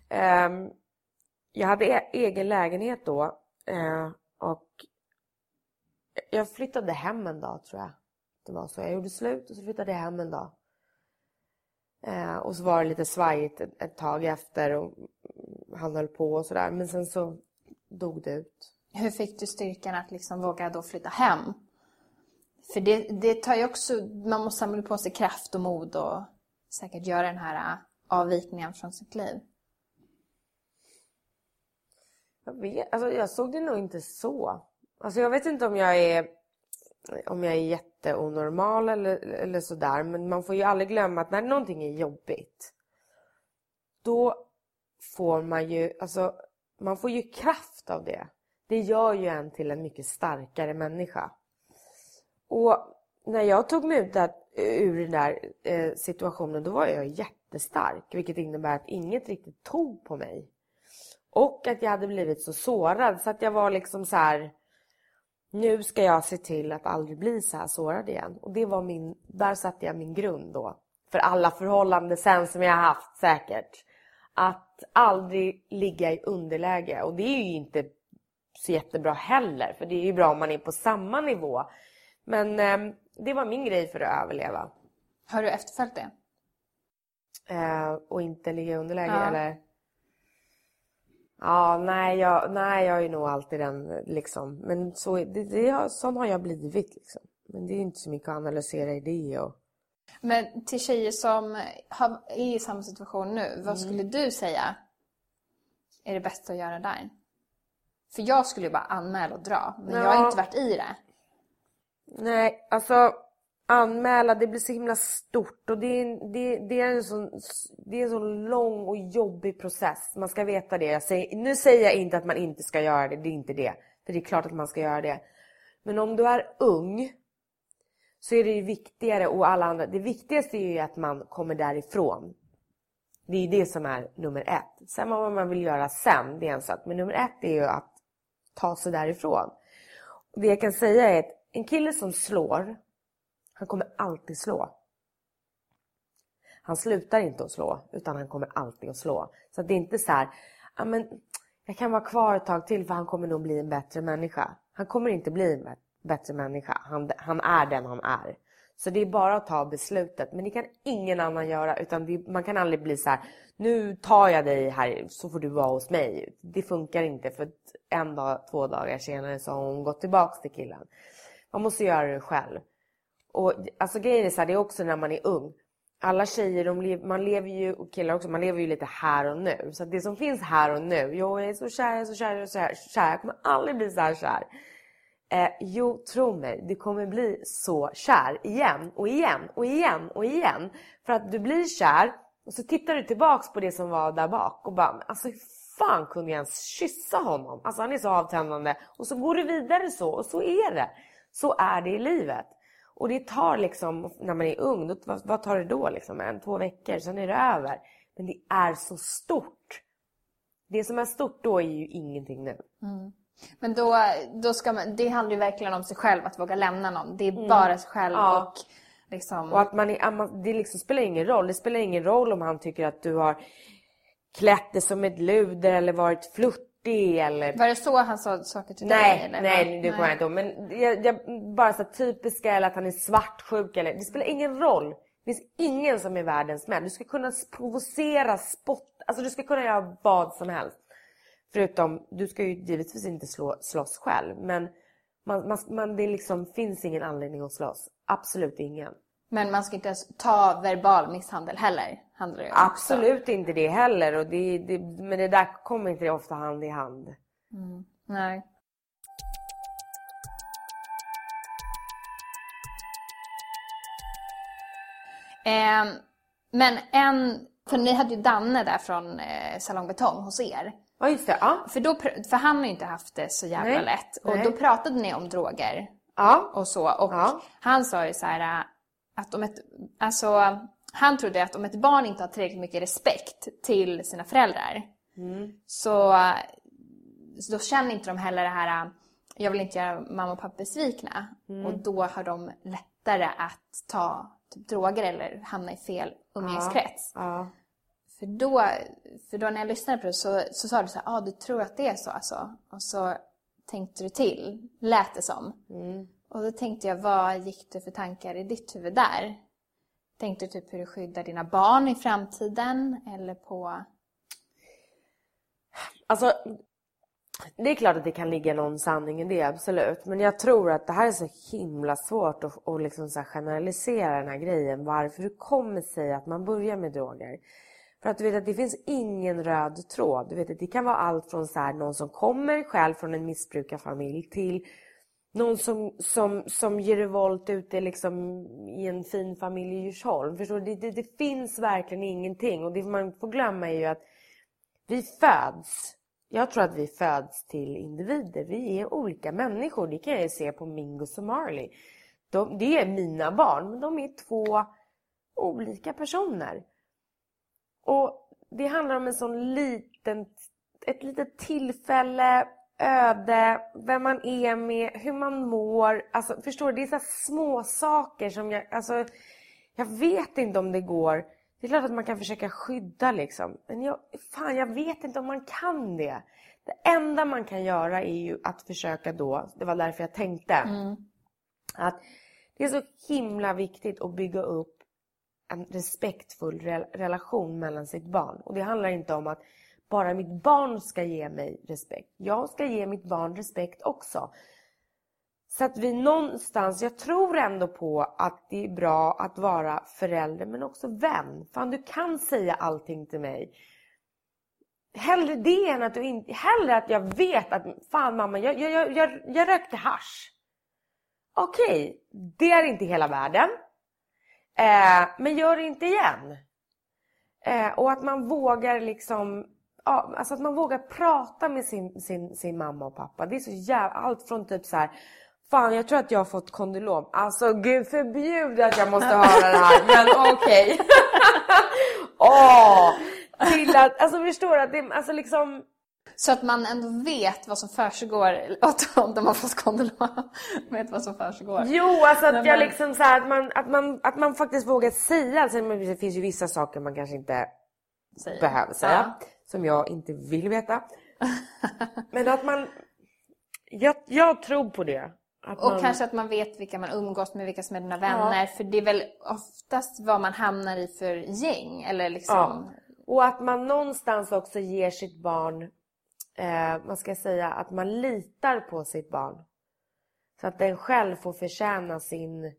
jag hade egen lägenhet då. Och jag flyttade hem en dag, tror jag. Det var så. Jag gjorde slut och så flyttade jag hem en dag. Och så var det lite svajigt ett tag efter. Och han höll på och sådär. Men sen så dog det ut. Hur fick du styrkan att liksom våga då flytta hem? För det tar ju också... Man måste samla på sig kraft och mod och säkert göra den här avvikningen från sitt liv. Jag såg det nog inte så. Alltså jag vet inte om jag är jätteonormal eller sådär. Men man får ju aldrig glömma att när någonting är jobbigt, då får man ju, alltså man får ju kraft av det. Det gör ju en till en mycket starkare människa. Och när jag tog mig ur den där situationen, då var jag jättestark. Vilket innebär att inget riktigt tog på mig. Och att jag hade blivit så sårad så att jag var liksom så här: nu ska jag se till att aldrig bli så här sårad igen. Och det var där satte jag min grund då. För alla förhållanden sen som jag har haft säkert. Att aldrig ligga i underläge. Och det är ju inte så jättebra heller. För det är ju bra om man är på samma nivå. Men det var min grej för att överleva. Har du efterföljt det? Och inte ligga i underläge eller? Ja, nej, jag är nog alltid den liksom. Men sån har jag blivit liksom. Men det är inte så mycket att analysera i det. Men till tjejer som är i samma situation nu, vad skulle du säga är det bästa att göra där? För jag skulle ju bara anmäla och dra, men jag har inte varit i det. Nej, alltså anmäla, det blir så himla stort. Och det är en sån lång och jobbig process. Man ska veta det. Nu säger jag inte att man inte ska göra det, det är inte det. För det är klart att man ska göra det. Men om du är ung så är det ju viktigare, och alla andra, det viktigaste är ju att man kommer därifrån. Det är det som är nummer 1. Sen vad man vill göra sen, det är en sak. Men nummer 1 är ju att ta sig därifrån. Och det jag kan säga är att en kille som slår, han kommer alltid slå. Han slutar inte att slå, utan han kommer alltid att slå. Så att det är inte så här, ja men jag kan vara kvar ett tag till för han kommer nog bli en bättre människa. Han kommer inte bli en bättre människa. Han är den han är. Så det är bara att ta beslutet. Men det kan ingen annan göra. Utan man kan aldrig bli så här: nu tar jag dig här så får du vara hos mig. Det funkar inte, för en dag, 2 dagar senare så har hon gått tillbaka till killen. Man måste göra det själv. Och alltså grejen är så här, det är också när man är ung. Alla tjejer, man lever ju, och killar också, man lever ju lite här och nu. Så att det som finns här och nu, jag är så kär. Jag kommer aldrig bli så här kär. Jo, tro mig, du kommer bli så kär igen och igen och igen och igen. För att du blir kär och så tittar du tillbaks på det som var där bak och bara, alltså hur fan kunde jag ens kyssa honom? Alltså han är så avtändande. Och så går du vidare så, och så är det. Så är det i livet. Och det tar liksom, när man är ung, vad tar det då liksom? 1-2 veckor, sen är det över. Men det är så stort. Det som är stort då är ju ingenting nu. Mm. Men då ska man, det handlar ju verkligen om sig själv, att våga lämna någon. Det är bara sig själv och liksom... Och att det liksom spelar ingen roll. Det spelar ingen roll om han tycker att du har klätt det som ett luder eller varit fluttig eller... Var det så han sa saker till dig? Eller? Nej, det kommer jag inte ihåg. Men jag bara så typiska, eller att han är svartsjuk eller... Det spelar ingen roll. Det finns ingen som är världens män. Du ska kunna provocera, spotta. Alltså du ska kunna göra vad som helst. Förutom, du ska ju givetvis inte slåss själv. Men det liksom finns ingen anledning att slåss. Absolut ingen. Men man ska inte ta verbal misshandel heller. Handlar det absolut inte det heller. Och men det där kommer inte ofta hand i hand. Mm. Nej. Men för ni hade ju Danne där från Salong Betong hos er. Ja, just det. Ja. För han har ju inte haft det så jävla lätt. Och då pratade ni om droger. Ja. Och så. Och han sa ju så här att han trodde att om ett barn inte har tillräckligt mycket respekt till sina föräldrar. Så då känner inte de heller det här, jag vill inte göra mamma och pappa besvikna. Och då har de lättare att ta typ droger eller hamna i fel umgängeskrets. Ja. För då när jag lyssnade på det så sa du så här, du tror att det är så alltså. Och så tänkte du till, lät det som. Och då tänkte jag, vad gick det för tankar i ditt huvud där? Tänkte du typ hur du skyddar dina barn i framtiden? Eller på... Alltså, det är klart att det kan ligga någon sanning i det, absolut. Men jag tror att det här är så himla svårt att liksom så här generalisera den här grejen. Varför det kommer sig att man börjar med droger. För att du vet att det finns ingen röd tråd. Du vet att det kan vara allt från så här, någon som kommer själv från en missbrukarfamilj till någon som ger revolt ute liksom i en fin familj i Djursholm. Förstår du? Det finns verkligen ingenting. Och det man får glömma är ju att vi föds. Jag tror att vi föds till individer. Vi är olika människor. Det kan jag ju se på Mingus och Marley. Det är mina barn. Men de är 2 olika personer. Och det handlar om en sån ett litet tillfälle, öde, vem man är med, hur man mår. Alltså, förstår du? Det är så små saker som jag vet inte om det går. Det är klart att man kan försöka skydda liksom. Men jag vet inte om man kan det. Det enda man kan göra är ju att försöka då. Det var därför jag tänkte. Att det är så himla viktigt att bygga upp en respektfull relation mellan sitt barn. Och det handlar inte om att bara mitt barn ska ge mig respekt. Jag ska ge mitt barn respekt också. Så att vi någonstans, jag tror ändå på att det är bra att vara förälder men också vän. Fan, du kan säga allting till mig. Hellre det än att hellre att jag vet att fan mamma, jag rökte hasch. Okej, det är inte hela världen. Men gör det inte igen. Och att man vågar liksom, alltså att man vågar prata med sin mamma och pappa. Det är så jävla, allt från typ så här, fan jag tror att jag har fått kondylom. Alltså gud förbjude att jag måste höra det här. Men okej. Till att, alltså förstår att det, alltså liksom. Så att man ändå vet vad som försiggår. Om de har fått kondylom. Vet vad som försiggår. Jo, alltså att jag liksom så här, att man faktiskt vågar säga. Alltså, det finns ju vissa saker man kanske inte behöver säga. Som jag inte vill veta. Men att man, jag tror på det. Och kanske att man vet vilka man umgås med, vilka som är dina vänner. För det är väl oftast vad man hamnar i för gäng. Eller liksom. Och att man någonstans också ger sitt barn, man ska säga att man litar på sitt barn. Så att den själv får förtjäna sin,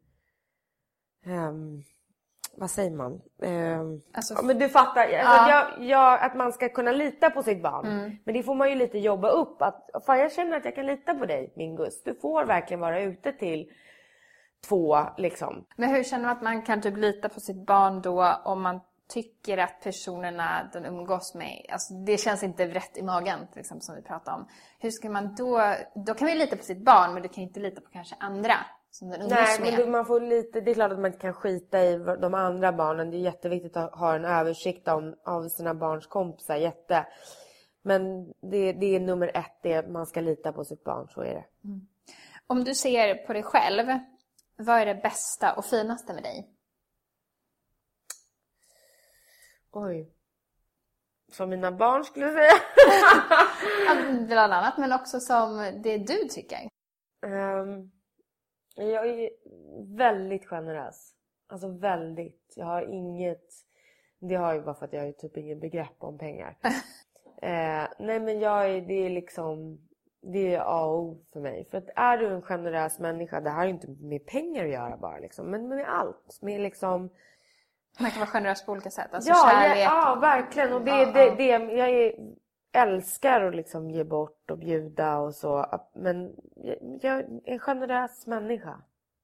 vad säger man? Men du fattar, att man ska kunna lita på sitt barn. Men det får man ju lite jobba upp. Fan, jag känner att jag kan lita på dig, Mingus. Du får verkligen vara ute till 2 liksom. Men hur känner man att man kan typ lita på sitt barn då om man tycker att personerna den umgås med, alltså det känns inte rätt i magen till exempel som vi pratade om. Hur ska man då kan vi lita på sitt barn men du kan inte lita på kanske andra som den umgås med. Men man får lite, det är klart att man inte kan skita i de andra barnen. Det är jätteviktigt att ha en översikt av sina barns kompisar, men det är nummer 1, det man ska lita på sitt barn, så är det. Om du ser på dig själv, vad är det bästa och finaste med dig? Oj. Som mina barn skulle säga. Bland annat, men också som det du tycker. Jag är väldigt generös. Alltså väldigt. Jag har inget. Det har ju bara för att jag har typ ingen begrepp om pengar. Nej men det är liksom. Det är A och O för mig. För att är du en generös människa. Det har ju inte med pengar att göra bara liksom. Men med allt. Med liksom. Man kan vara generös på olika sätt. Alltså kärlek. Ja, verkligen. Och det jag älskar att liksom ge bort och bjuda och så. Men jag är en generös människa.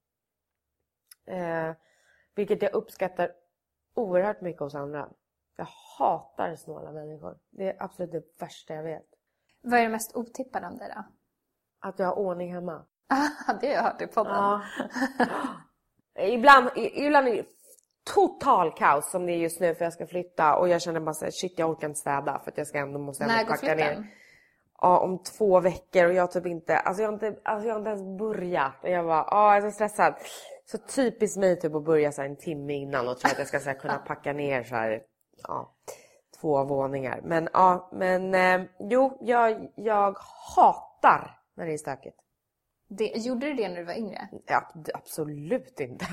Vilket jag uppskattar oerhört mycket hos andra. Jag hatar snåla människor. Det är absolut det värsta jag vet. Vad är det mest otippade om dig då? Att jag har ordning hemma. Det har jag hört i podden. Ja. Ibland är det total kaos som det är just nu för jag ska flytta. Och jag känner bara så här, shit jag orkar inte städa för att jag ska ändå packa ner. Ja, om 2 veckor och jag typ inte, alltså jag har inte ens börjat. Och jag var, jag är så stressad. Så typiskt mig typ att börja så här en timme innan och tro att jag ska så här, kunna packa ner så här, 2 våningar. Men jag hatar när det är stökigt. Gjorde du det när du var yngre? Ja, absolut inte.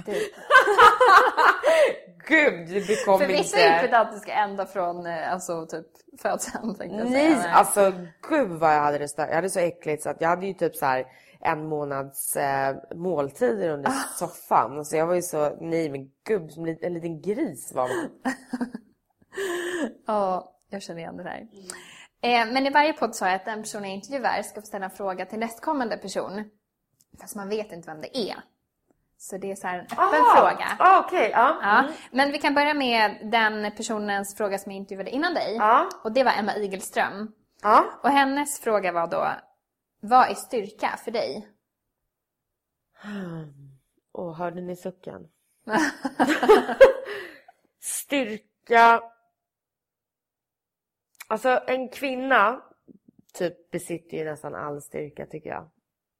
Gud, det kommer inte. För vissa är inte att du ska ända från typ födseln. Nej, alltså gud vad jag hade det stört. Jag hade så äckligt så att jag hade ju typ så här 1 månads måltider under soffan. Så jag var ju så, nej men gud, som en liten gris var man. Ja, jag känner igen det här. Men i varje podd sa jag att den person jag intervjuar ska få ställa en fråga till nästkommande person. Fast man vet inte vem det är. Så det är så här en öppen fråga. Okej. Men vi kan börja med den personens fråga som jag intervjuade innan dig. Och det var Emma Igelström. Och hennes fråga var då, vad är styrka för dig? Hörde ni sucken? Styrka. Alltså en kvinna typ besitter ju nästan all styrka tycker jag.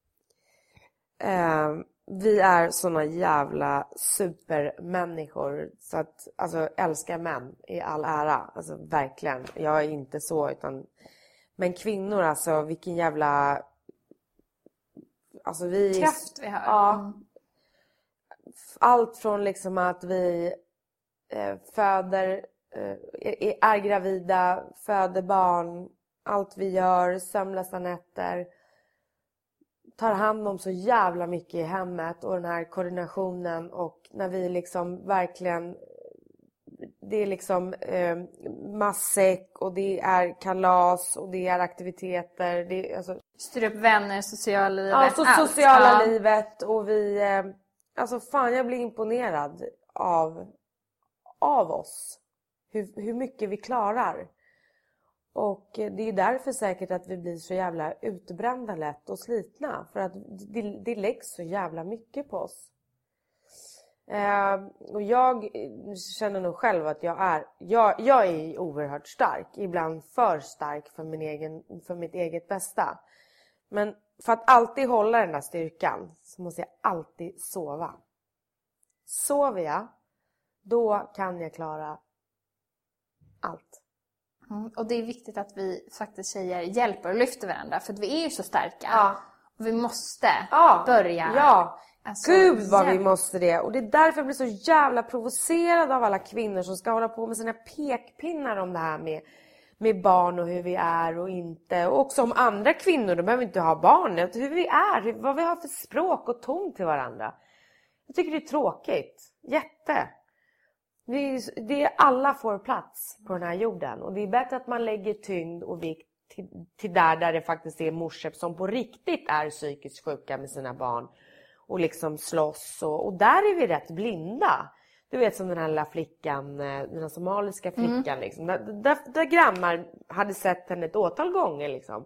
Vi är såna jävla supermänniskor så att alltså älskar män i all ära, alltså verkligen. Jag är inte så men kvinnor alltså vilken jävla alltså vi kraft vi har. Ja. Allt från liksom att vi föder är gravida, föder barn, allt vi gör, sömnlösa nätter, tar hand om så jävla mycket i hemmet och den här koordinationen och när vi liksom verkligen det är liksom matsäck och det är kalas och det är aktiviteter, det är alltså styr upp vänner, sociala livet, alltså sociala livet och vi alltså fan jag blir imponerad av oss. Hur mycket vi klarar. Och det är därför säkert att vi blir så jävla utbrända lätt och slitna. För att det läggs så jävla mycket på oss. Och jag känner nog själv att jag är oerhört stark. Ibland för stark för mitt eget bästa. Men för att alltid hålla den där styrkan så måste jag alltid sova. Sover jag, då kan jag klara allt. Och det är viktigt att vi faktiskt tjejer hjälper och lyfter varandra. För att vi är ju så starka. Och vi måste börja. Ja, alltså, gud vad vi måste det. Och det är därför jag blir så jävla provocerad av alla kvinnor som ska hålla på med sina pekpinnar om det här med barn och hur vi är och inte. Och också om andra kvinnor, de behöver inte ha barn. Hur vi är, vad vi har för språk och ton till varandra. Jag tycker det är tråkigt. Jätte. Det är alla får plats på den här jorden. Och det är bättre att man lägger tyngd och vikt till där det faktiskt är morsor som på riktigt är psykiskt sjuka med sina barn. Och liksom slåss. Och där är vi rätt blinda. Du vet som den här lilla flickan, den här somaliska flickan. Liksom, där grannar hade sett henne ett åtal gånger liksom.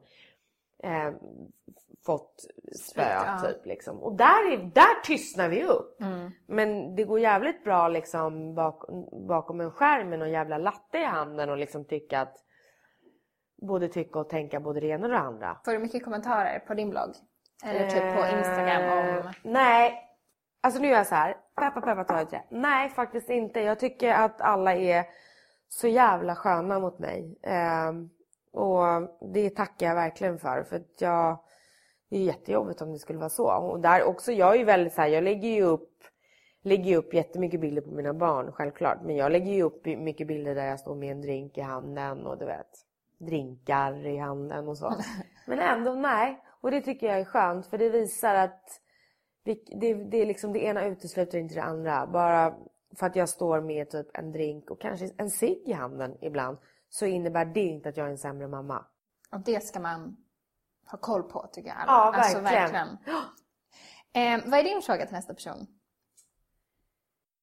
Fått spö typ liksom. Och där tystnar vi upp. Men det går jävligt bra liksom bakom en skärm med någon jävla latte i handen och liksom tycka och tänka både det ena och det andra. Får du mycket kommentarer på din blogg? Eller typ på Instagram om... Nej. Alltså nu är jag så här. Nej, faktiskt inte. Jag tycker att alla är så jävla sköna mot mig. Och det tackar jag verkligen för. För att det är jättejobbigt om det skulle vara så. Och där också, jag är ju väldigt så här, jag lägger ju upp jättemycket bilder på mina barn, självklart. Men jag lägger ju upp mycket bilder där jag står med en drink i handen och du vet, drinkar i handen och så. Men ändå nej. Och det tycker jag är skönt, för det visar att det är liksom det ena utesluter inte det andra. Bara för att jag står med typ en drink och kanske en cigg i handen ibland, så innebär det inte att jag är en sämre mamma. Och det ska man ha koll på, tycker jag. Ja, verkligen. Alltså, verkligen. Vad är din fråga till nästa person?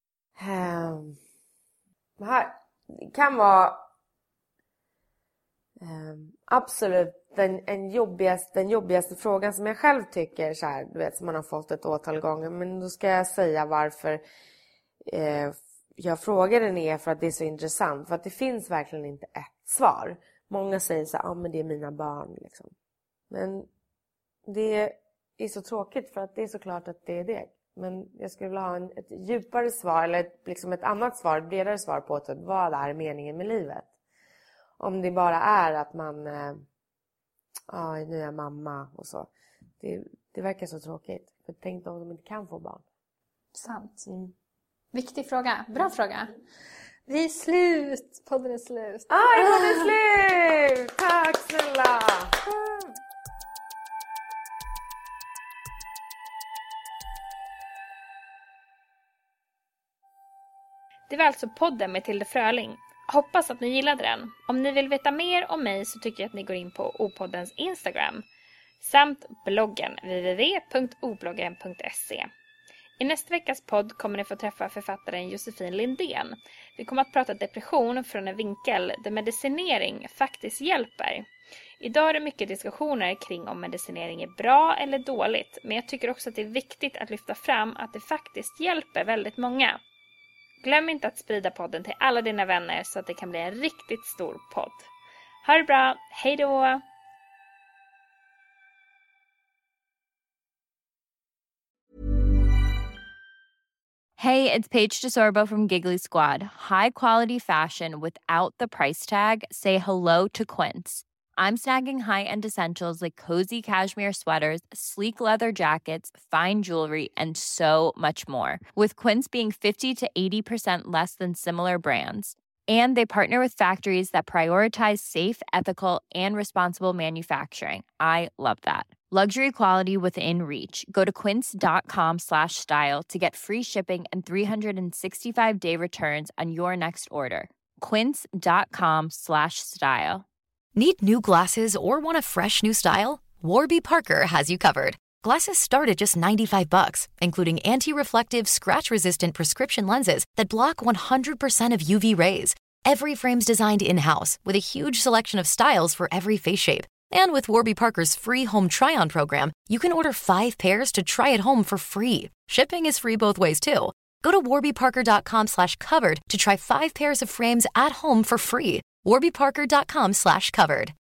Det här kan vara... Absolut den jobbigaste frågan som jag själv tycker så här, du vet, som man har fått ett åtal gånger. Men då ska jag säga varför jag frågar den är, för att det är så intressant. För att det finns verkligen inte ett svar. Många säger så här, men det är mina barn liksom. Men det är så tråkigt, för att det är så klart att det är det. Men jag skulle vilja ha ett djupare svar, eller ett annat svar, ett bredare svar på att vad är meningen med livet. Om det bara är att man nu är jag mamma och så. Det verkar så tråkigt. För tänk om de inte kan få barn. Sant. Viktig fråga. Bra fråga. Vi är slut. Podden är slut. Podden är slut! Tack snälla! Det var alltså podden med Tilde Fröling. Hoppas att ni gillade den. Om ni vill veta mer om mig så tycker jag att ni går in på Opoddens Instagram. Samt bloggen www.obloggen.se. I nästa veckas podd kommer ni få träffa författaren Josefin Lindén. Vi kommer att prata depression från en vinkel där medicinering faktiskt hjälper. Idag är det mycket diskussioner kring om medicinering är bra eller dåligt. Men jag tycker också att det är viktigt att lyfta fram att det faktiskt hjälper väldigt många. Glöm inte att sprida podden till alla dina vänner så att det kan bli en riktigt stor podd. Ha det bra, hej då! Hey, it's Paige DeSorbo from Giggly Squad. High quality fashion without the price tag. Say hello to Quince. I'm snagging high-end essentials like cozy cashmere sweaters, sleek leather jackets, fine jewelry, and so much more. With Quince being 50 to 80% less than similar brands. And they partner with factories that prioritize safe, ethical, and responsible manufacturing. I love that. Luxury quality within reach. Go to quince.com/style to get free shipping and 365-day returns on your next order. Quince.com/style. Need new glasses or want a fresh new style? Warby Parker has you covered. Glasses start at just $95, including anti-reflective, scratch-resistant prescription lenses that block 100% of UV rays. Every frame's designed in-house with a huge selection of styles for every face shape. And with Warby Parker's free home try-on program, you can order 5 pairs to try at home for free. Shipping is free both ways, too. Go to warbyparker.com/covered to try 5 pairs of frames at home for free. warbyparker.com/covered.